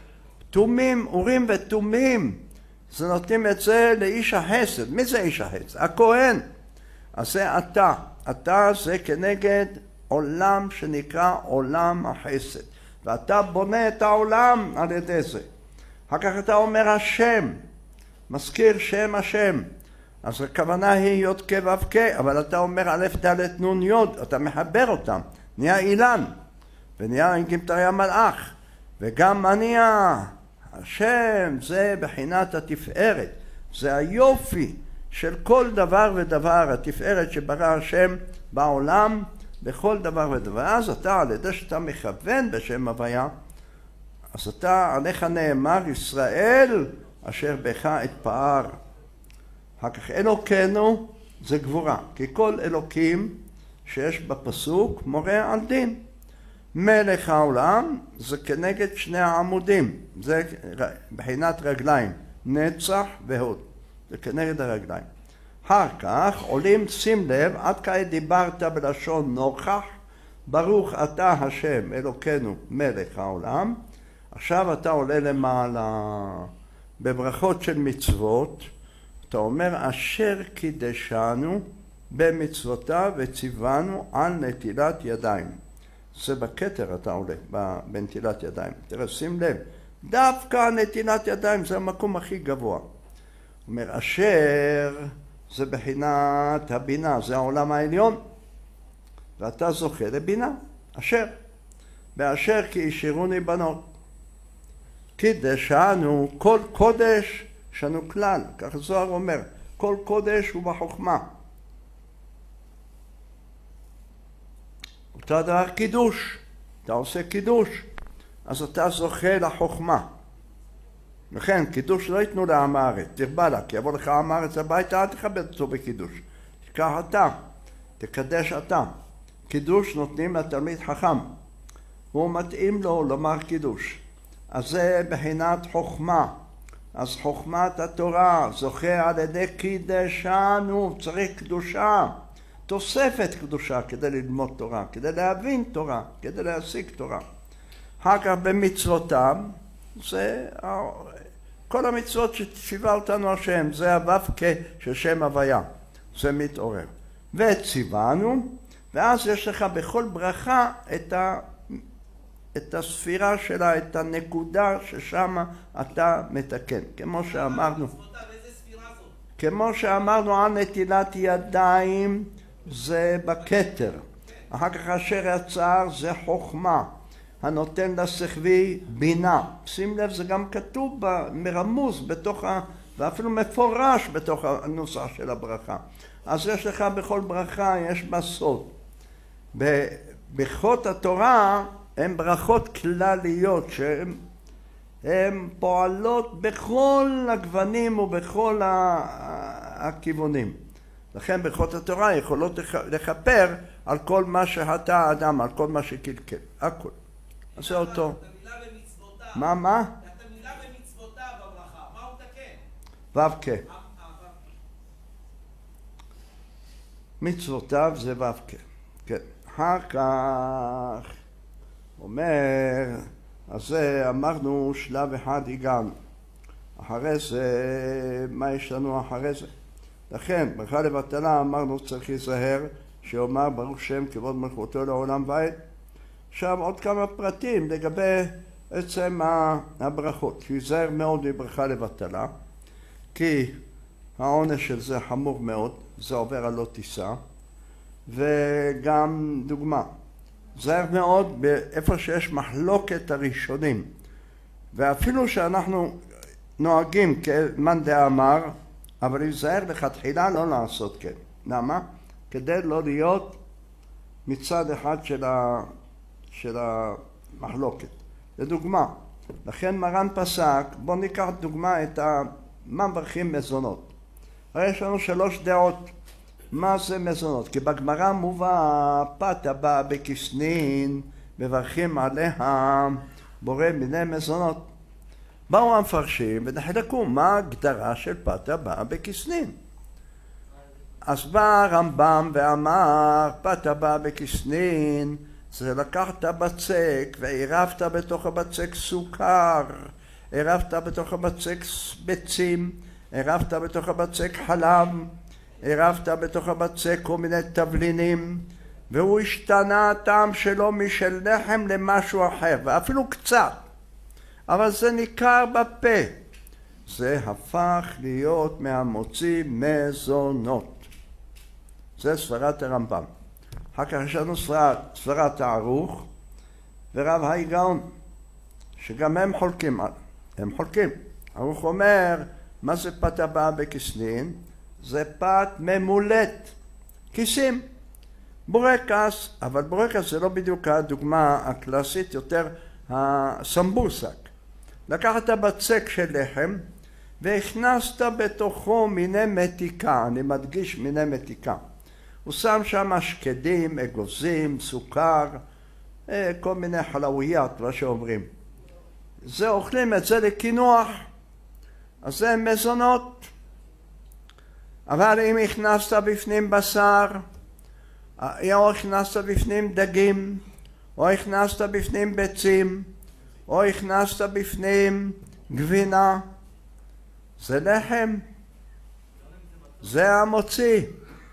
תומים, אורים ותומים, זה נותנים את זה לאיש החסד. מי זה איש החסד? הכהן. אז זה אתה. אתה זה כנגד עולם שנקרא עולם החסד. ואתה בונה את העולם על ידי זה. אחר כך אתה אומר השם, מזכיר שם השם. אז הכוונה היא י' כ' ו' כ', אבל אתה אומר א' ד' נ' י', אתה מחבר אותם. נהיה אילן, ונהיה גימטריה מלאך, וגם מניע. השם זה בחינת התפארת, זה היופי של כל דבר ודבר, התפארת שברא השם בעולם, בכל דבר ודבר. אז אתה, על ידי שאתה מכוון בשם הוויה, אז אתה, עליך נאמר ישראל אשר בך אתפאר. אחר כך אלוקינו זה גבורה, כי כל אלוקים שיש בפסוק מורה על דין. מלך העולם זה כנגד שני העמודים, זה בחינת רגליים, נצח והוד, זה כנגד הרגליים. אחר כך עולים, שים לב, עד כעת דיברת בלשון נוכח, ברוך אתה השם אלוקינו מלך העולם. עכשיו אתה עולה למעלה בברכות של מצוות, אתה אומר אשר קידשנו במצוותיו וציוונו על נטילת ידיים. זה בכתר אתה עולה, בנטילת ידיים. תראה, שים לב, דווקא נטילת ידיים זה המקום הכי גבוה. הוא אומר, אשר זה בחינת הבינה, זה העולם העליון, ואתה זוכה לבינה, אשר. באשר כי ישירוני בנות. קידשנו, כל קודש שנו כלל, כך זוהר אומר, כל קודש הוא בחוכמה. אותו דבר קידוש, אתה עושה קידוש, אז אתה זוכה לחוכמה. לכן קידוש לא ייתנו לעם הארץ, תרבה לה, כי יבוא לך עם הארץ הביתה, אל תכבד אותו בקידוש. תיקח אתה, תקדש אתה. קידוש נותנים לתלמיד חכם, הוא מתאים לו לומר קידוש. אז זה בחינת חוכמה. אז חוכמת התורה זוכה על ידי קידשנו, צריך קדושה. תוספת קדושה כדי ללמוד תורה, כדי להבין תורה, כדי להשיג תורה. אחר כך במצוותיו, זה כל המצוות שציווה אותנו השם, זה הו"ק של שם הוויה, זה מתעורר. וציוונו, ואז יש לך בכל ברכה את הספירה שלה, את הנקודה ששם אתה מתקן. כמו שאמרנו, כמו שאמרנו על נטילת ידיים, זה בכתר. אחר כך אשר יצר זה חוכמה, הנותן לשכבי בינה. שים לב, זה גם כתוב מרמוז בתוך ואפילו מפורש בתוך הנוסח של הברכה. אז יש לך בכל ברכה, יש בה סוד. ברכות התורה הן ברכות כלליות שהן פועלות בכל הגוונים ובכל הכיוונים. לכן ברכות התורה יכולות לכפר על כל מה שהטעה האדם, על כל מה שקלקל, הכל. אז זה אותו. את המילה במצוותיו. מה? את המילה במצוותיו בברכה, מה הוא תקן? ו"ק. מצוותיו זה ו"ק. כן. אחר כך אומר, אז זה אמרנו שלב אחד הגענו. אחרי זה, מה יש לנו אחרי זה? לכן, ברכה לבטלה אמרנו צריך להיזהר, שאומר ברוך שם כבוד מלכותו לעולם ועד. עכשיו עוד כמה פרטים לגבי עצם הברכות. להיזהר מאוד מברכה לבטלה, כי העונש של זה חמור מאוד, זה עובר על לא תישא. וגם דוגמה, זהר מאוד באיפה שיש מחלוקת הראשונים, ואפילו שאנחנו נוהגים כמאן דאמר, אבל להיזהר לכתחילה לא לעשות כן. למה? כדי לא להיות מצד אחד של המחלוקת. לדוגמה, לכן מרן פסק, בואו ניקח דוגמה את מה מברכים מזונות. הרי יש לנו 3 דעות. מה זה מזונות? כי בגמרא מובא פת הבאה בכסנין, מברכים עליה בורא מיני מזונות. באו המפרשים ונחלקו מה ההגדרה של פת הבאה בכסנין. אז בא הרמב"ם ואמר פת הבאה בכסנין זה לקחת בצק ועירבת בתוך הבצק סוכר, עירבת בתוך הבצק ביצים, עירבת בתוך הבצק חלב, עירבת בתוך הבצק כל מיני תבלינים, והוא השתנה הטעם שלו משל לחם למשהו אחר, ואפילו קצת, אבל זה ניכר בפה. זה הפך להיות מהמוציא מזונות. זה סברת הרמב"ם. אחר כך יש לנו סברת הערוך ורב ההיגאון, שגם הם חולקים. הם חולקים. הערוך אומר, מה זה פת הבאה בכסנין? זה פת ממולט, כיסים, בורקס, אבל בורקס זה לא בדיוק הדוגמה הקלאסית, יותר הסמבוסק. לקחת בצק של לחם והכנסת בתוכו מיני מתיקה, אני מדגיש מיני מתיקה. הוא שם שם שקדים, אגוזים, סוכר, כל מיני חלאויות, מה שאומרים. זה אוכלים את זה לקינוח, אז זה מזונות. אבל אם הכנסת בפנים בשר, או הכנסת בפנים דגים, או הכנסת בפנים ביצים, או הכנסת בפנים גבינה, זה לחם. זה המוציא.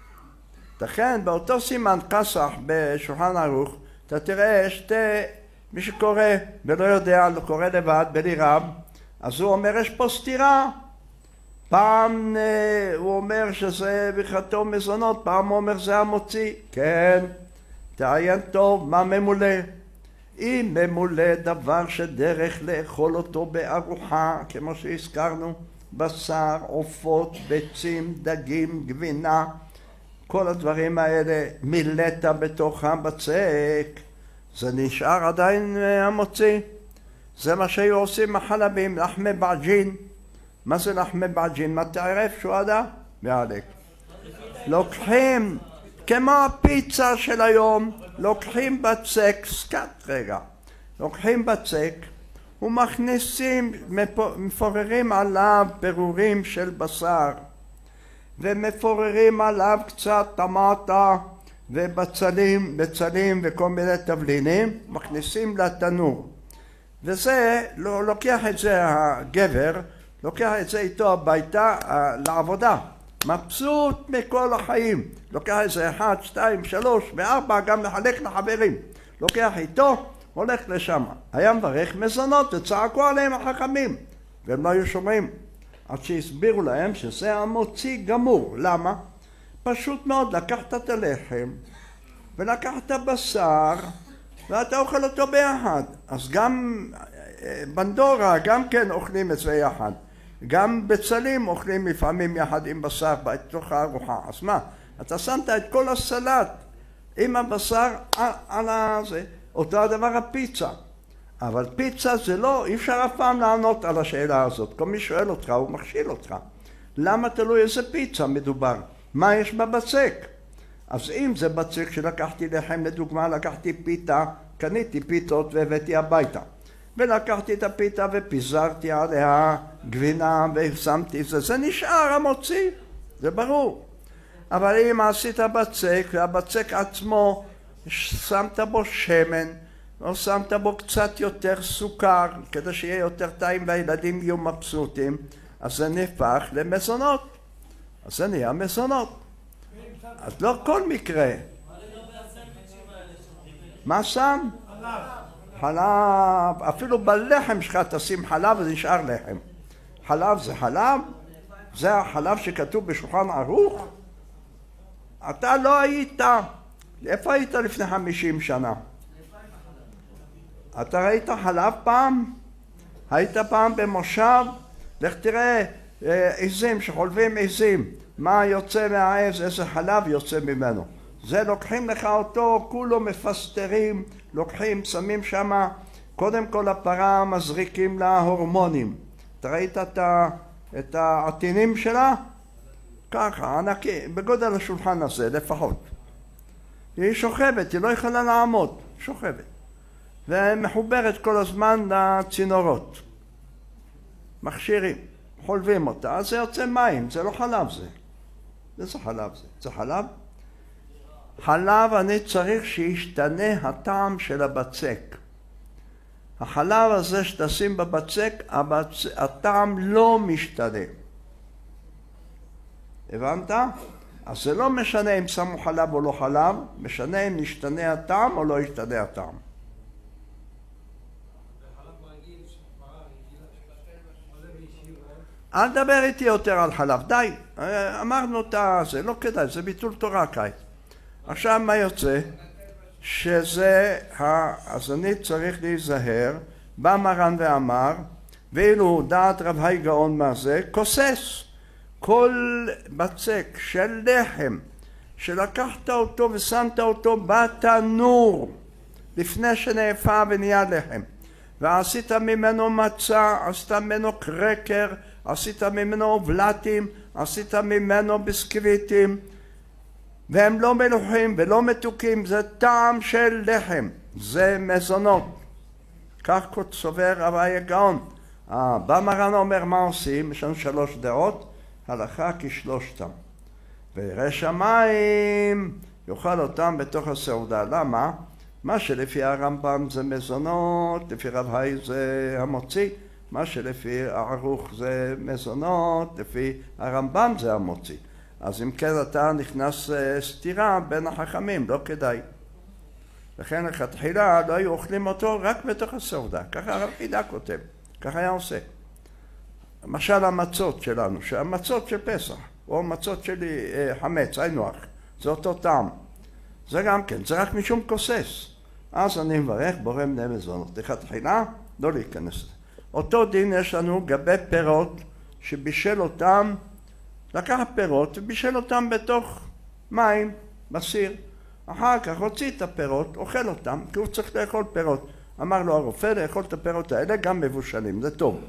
לכן באותו סימן כסח בשולחן ערוך אתה תראה מי שקורא ולא יודע, לא קורא לבד בלי רב, אז הוא אומר יש פה סתירה. פעם הוא אומר שזה ברכתו מזונות, פעם הוא אומר זה המוציא. כן, תעיין טוב מה ממולא. אם ממולא דבר שדרך לאכול אותו בארוחה, כמו שהזכרנו, בשר, עופות, ביצים, דגים, גבינה, כל הדברים האלה מילאת בתוך הבצק, זה נשאר עדיין המוציא. זה מה שהיו עושים החלבים, לחמי בעג'ין. מה זה לחמי בעג'ין? מה תערף שועדה? ועלק. לוקחים, כמו הפיצה של היום, לוקחים בצק, סקט רגע, לוקחים בצק ומכניסים, מפוררים עליו פירורים של בשר ומפוררים עליו קצת טמאטה ובצלים, בצלים וכל מיני תבלינים, מכניסים לתנור. וזה, לוקח את זה הגבר, לוקח את זה איתו הביתה לעבודה. מבסוט מכל החיים. לוקח איזה 1, 2, 3 ו4 גם לחלק לחברים. לוקח איתו, הולך לשם. היה מברך מזונות וצעקו עליהם החכמים. והם לא היו שומעים. עד שהסבירו להם שזה המוציא גמור. למה? פשוט מאוד, לקחת את הלחם ולקחת בשר ואתה אוכל אותו ביחד. אז גם בנדורה גם כן אוכלים את זה יחד. גם בצלים אוכלים לפעמים יחד עם בשר בתוך הארוחה. אז מה? אתה שמת את כל הסלט עם הבשר על זה. אותו הדבר הפיצה. אבל פיצה זה לא, אי אפשר אף פעם לענות על השאלה הזאת. כל מי שואל אותך הוא מכשיל אותך. למה תלוי איזה פיצה מדובר? מה יש בבצק? אז אם זה בצק שלקחתי לחם לדוגמה, לקחתי פיתה, קניתי פיתות והבאתי הביתה. ולקחתי את הפיתה ופיזרתי עליה גבינה ושמתי את זה. זה נשאר המוציא, זה ברור. אבל אם עשית בצק והבצק עצמו שמת בו שמן או שמת בו קצת יותר סוכר כדי שיהיה יותר טעים והילדים יהיו מבסוטים, אז זה נהפך למזונות. אז זה נהיה מזונות. אז לא כל מקרה. מה שם? חלב. אפילו בלחם שלך תשים חלב וזה נשאר לחם. חלב זה חלב? זה החלב שכתוב בשולחן ערוך? אתה לא היית. איפה היית לפני 50 שנה? אתה ראית חלב פעם? היית פעם במושב? לך תראה עזים שחולבים עזים. מה יוצא מהעז? איזה חלב יוצא ממנו? זה לוקחים לך אותו, כולו מפסטרים, לוקחים, שמים שמה, קודם כל הפרה מזריקים לה הורמונים. אתה ראית את העטינים שלה? ככה, ענקי, בגודל השולחן הזה לפחות. היא שוכבת, היא לא יכולה לעמוד, שוכבת. ומחוברת כל הזמן לצינורות. מכשירים, חולבים אותה, אז זה יוצא מים, זה לא חלב זה. איזה חלב זה? זה חלב? חלב אני צריך שישתנה הטעם של הבצק. החלב הזה שתשים בבצק, הטעם לא משתנה. הבנת? אז זה לא משנה אם שמו חלב או לא חלב, משנה אם ישתנה הטעם או לא ישתנה הטעם. אל תדבר איתי יותר על חלב, די, אמרנו את זה, לא כדאי, זה ביטול תורה כעת. עכשיו מה יוצא? שזה, אז אני צריך להיזהר, בא מרן ואמר, ואילו דעת רב היי גאון מה זה, כוסס. כל בצק של לחם שלקחת אותו ושמת אותו בתנור לפני שנאפה ונהיה לחם ועשית ממנו מצה, עשית ממנו קרקר, עשית ממנו אובלטים, עשית ממנו ביסקוויטים והם לא מלוחים ולא מתוקים, זה טעם של לחם, זה מזונות. כך סובר רב היי גאון. בא מרן אומר מה עושים? יש לנו 3 דעות, הלכה כשלושתם. וירא שמיים יאכל אותם בתוך הסעודה. למה? מה שלפי הרמב"ם זה מזונות, לפי רב היי זה המוציא, מה שלפי הערוך זה מזונות, לפי הרמב"ם זה המוציא. אז אם כן אתה נכנס סתירה בין החכמים, לא כדאי. לכן לכתחילה לא היו אוכלים אותו רק בתוך הסעודה. ככה הרב חידה כותב, ככה היה עושה. למשל המצות שלנו, שהמצות של פסח, או מצות של חמץ, היינו הך, זה אותו טעם. זה גם כן, זה רק משום כוסס. אז אני מברך בורא בני מזונות. לכתחילה לא להיכנס לזה. אותו דין יש לנו גבי פירות שבישל אותם, לקח פירות ובישל אותם בתוך מים, בסיר. אחר כך הוציא את הפירות, אוכל אותם, כי הוא צריך לאכול פירות. אמר לו הרופא לאכול את הפירות האלה גם מבושלים, זה טוב.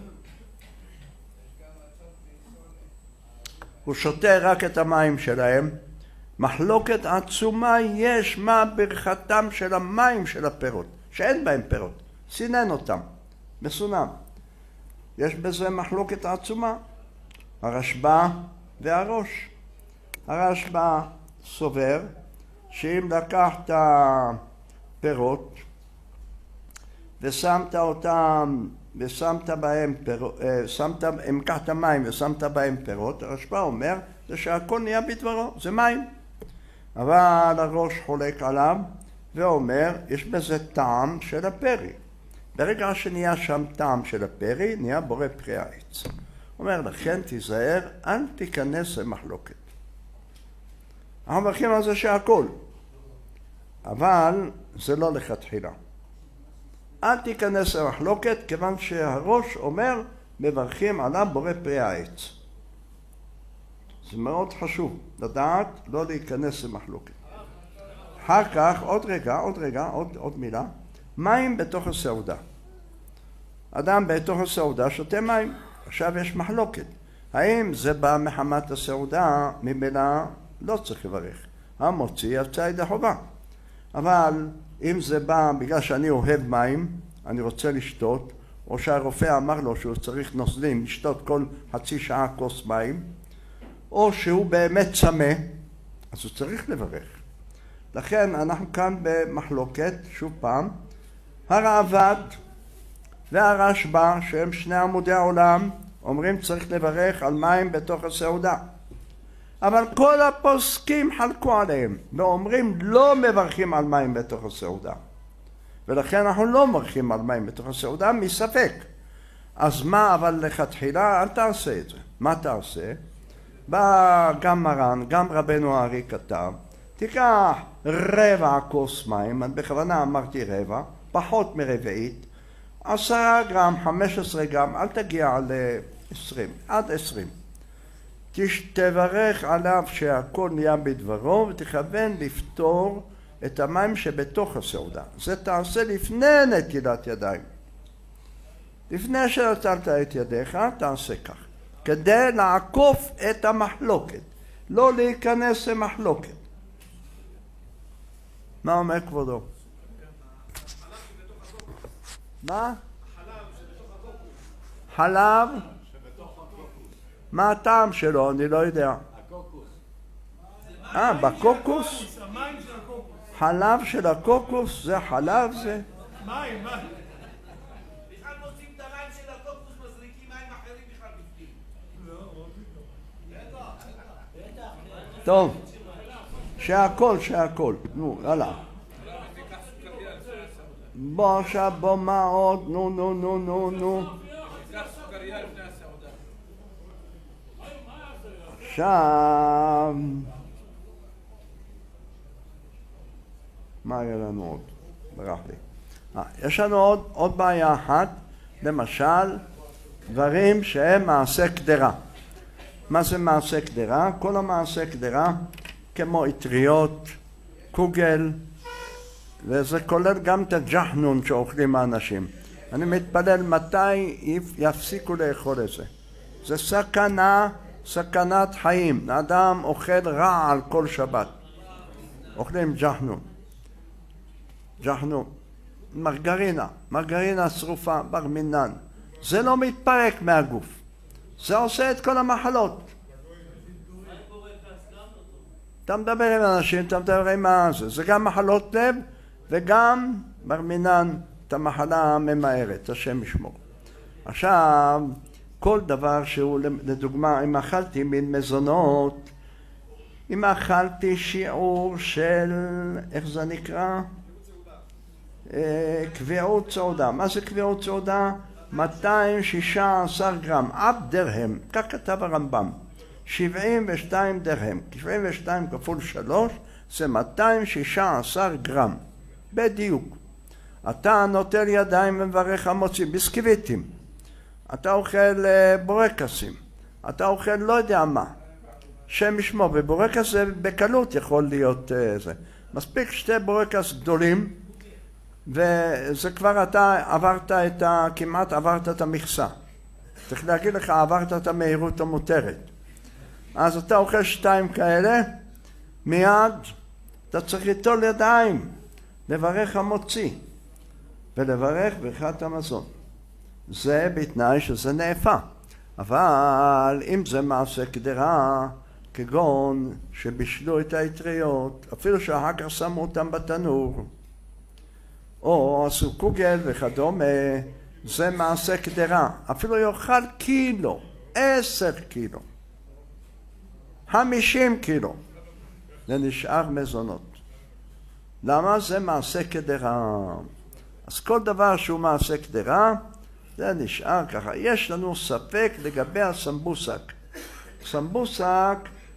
הוא שותה רק את המים שלהם. מחלוקת עצומה יש מה ברכתם של המים של הפירות, שאין בהם פירות, סינן אותם, מסונם. יש בזה מחלוקת עצומה, הרשב"א והראש. הרשב"א סובר שאם לקחת פירות ושמת אותם ושמת בהם פירות, אם לקחת מים ושמת בהם פירות, הרשב"א אומר זה שהכל נהיה בדברו, זה מים. אבל הראש חולק עליו ואומר יש בזה טעם של הפרי. ברגע שנהיה שם טעם של הפרי נהיה בורא פרי העץ. אומר לכן תיזהר, אל תיכנס למחלוקת. אנחנו מברכים על זה שהכל, אבל זה לא לכתחילה. אל תיכנס למחלוקת כיוון שהראש אומר מברכים עליו בורא פרי העץ. זה מאוד חשוב לדעת לא להיכנס למחלוקת. אחר כך עוד מילה, מים בתוך הסעודה. אדם בתוך הסעודה שותה מים. עכשיו יש מחלוקת. האם זה בא מחמת הסעודה? ממילא לא צריך לברך. המוציא יצא ידי חובה. אבל אם זה בא בגלל שאני אוהב מים, אני רוצה לשתות, או שהרופא אמר לו שהוא צריך נוזלים לשתות כל חצי שעה כוס מים, או שהוא באמת צמא, אז הוא צריך לברך. לכן אנחנו כאן במחלוקת, שוב פעם, הרעב"ד והרשב"א, שהם שני עמודי העולם, אומרים צריך לברך על מים בתוך הסעודה. אבל כל הפוסקים חלקו עליהם, ואומרים לא מברכים על מים בתוך הסעודה. ולכן אנחנו לא מברכים על מים בתוך הסעודה מספק. אז מה אבל לכתחילה? אל תעשה את זה. מה תעשה? בא גם מרן, גם רבנו הארי כתב, תיקח רבע כוס מים, בכוונה אמרתי רבע, פחות מרבעית, 10 גרם, 15 גרם, אל תגיע ל-20, עד 20. תברך עליו שהכל נהיה בדברו ותכוון לפתור את המים שבתוך הסעודה. זה תעשה לפני נטילת ידיים. לפני שנטלת את ידיך, תעשה כך. כדי לעקוף את המחלוקת, לא להיכנס למחלוקת. מה אומר כבודו? מה? חלב? מה הטעם שלו? אני לא יודע. בקוקוס? חלב של הקוקוס? זה חלב זה? מים. בכלל מוצאים את המים של הקוקוס, מזריקים מים אחרים בכלל בפנים. טוב, שהכל. נו, הלאה. בוא עכשיו, בוא מה עוד? נו. עכשיו, מה היה לנו עוד? ברח לי. יש לנו עוד בעיה אחת, למשל, דברים שהם מעשה קדרה. מה זה מעשה קדרה? כל המעשה קדרה, כמו אטריות, קוגל, וזה כולל גם את הג'חנון שאוכלים האנשים. אני מתפלל מתי יפסיקו לאכול את זה. זה סכנת חיים. האדם אוכל רעל כל שבת. אוכלים ג'חנון. מרגרינה שרופה, בר מינן. זה לא מתפרק מהגוף. זה עושה את כל המחלות. אתה מדבר עם אנשים, אתה מדבר עם זה. זה גם מחלות לב וגם בר מינן את המחלה הממהרת, השם ישמור. עכשיו, כל דבר שהוא, לדוגמה, אם אכלתי מן מזונות, אם אכלתי שיעור של, איך זה נקרא? קביעות סעודה. מה זה קביעות סעודה? 216 גרם, אב דרהם, כך כתב הרמב"ם. 72 דרהם, 72 כפול 3 זה 216 גרם, בדיוק. אתה נוטל ידיים ומברך המוציא, ביסקוויטים, אתה אוכל בורקסים, אתה אוכל לא יודע מה, שם ישמור, ובורקס זה בקלות יכול להיות זה. מספיק שתי בורקס גדולים, וזה כבר אתה עברת כמעט עברת את המכסה. צריך להגיד לך, עברת את המהירות המותרת. אז אתה אוכל 2 כאלה, מיד אתה צריך ליטול ידיים, לברך המוציא, ולברך ברכת המזון. זה בתנאי שזה נאפה. אבל אם זה מעשה קדרה, כגון שבישלו את האטריות, אפילו שאחר כך שמו אותם בתנור, או עשו קוגל וכדומה, זה מעשה קדרה. אפילו יאכל קילו, 10 קילו, 50 קילו, זה נשאר מזונות. למה? זה מעשה קדרה. אז כל דבר שהוא מעשה קדרה, זה נשאר ככה. יש לנו ספק לגבי הסמבוסק. סמבוסק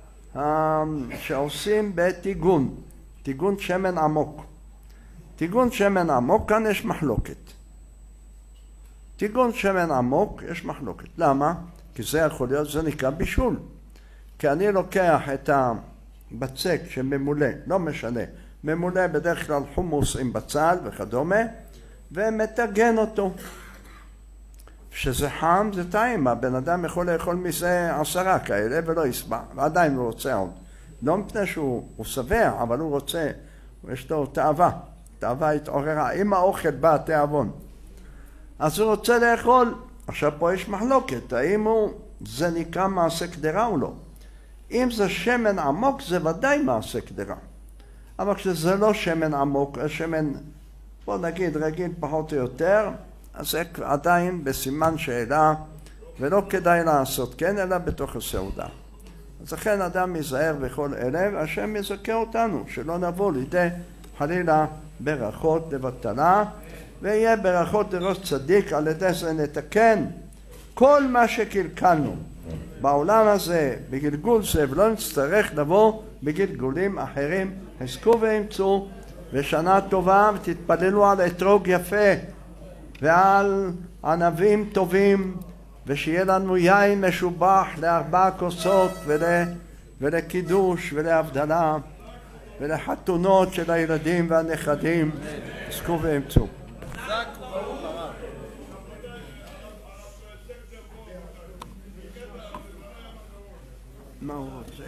שעושים בטיגון, טיגון שמן עמוק. טיגון שמן עמוק, כאן יש מחלוקת. טיגון שמן עמוק, יש מחלוקת. למה? כי זה יכול להיות, זה נקרא בישול. כי אני לוקח את הבצק שממולא, לא משנה, ממולא בדרך כלל חומוס עם בצל וכדומה, ומתגן אותו. כשזה חם זה טעים, הבן אדם יכול לאכול מזה 10 כאלה ולא יסבע, ועדיין הוא רוצה עוד. לא מפני שהוא שבע, אבל הוא רוצה, יש לו תאווה, תאווה התעוררה, עם האוכל בא התאבון. אז הוא רוצה לאכול. עכשיו פה יש מחלוקת, האם זה נקרא מעשה קדרה או לא. אם זה שמן עמוק זה ודאי מעשה קדרה. אבל כשזה לא שמן עמוק, שמן, בוא נגיד רגיל פחות או יותר, אז זה עדיין בסימן שאלה, ולא כדאי לעשות כן, אלא בתוך הסעודה. אז לכן אדם ייזהר בכל אלה, והשם יזכה אותנו, שלא נבוא לידי חלילה ברכות לבטלה, ויהיה ברכות לראש צדיק, על ידי זה נתקן כל מה שקלקלנו בעולם הזה, בגלגול זה, ולא נצטרך לבוא בגלגולים אחרים. חזקו ואמצו, ושנה טובה, ותתפללו על אתרוג יפה, ועל ענבים טובים, ושיהיה לנו יין משובח ל4 כוסות, ולקידוש ולהבדלה, ולחתונות של הילדים והנכדים. חזקו ואמצו. מה הוא רוצה?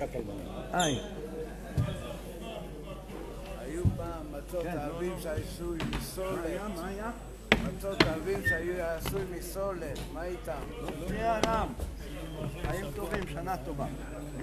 היו פעם מצות אהבים שעשוי מסולת. מה היה? מצות אהבים שהיו עשוי מסולת. מה איתם? לא תהיה הרם. חיים טובים, שנה טובה.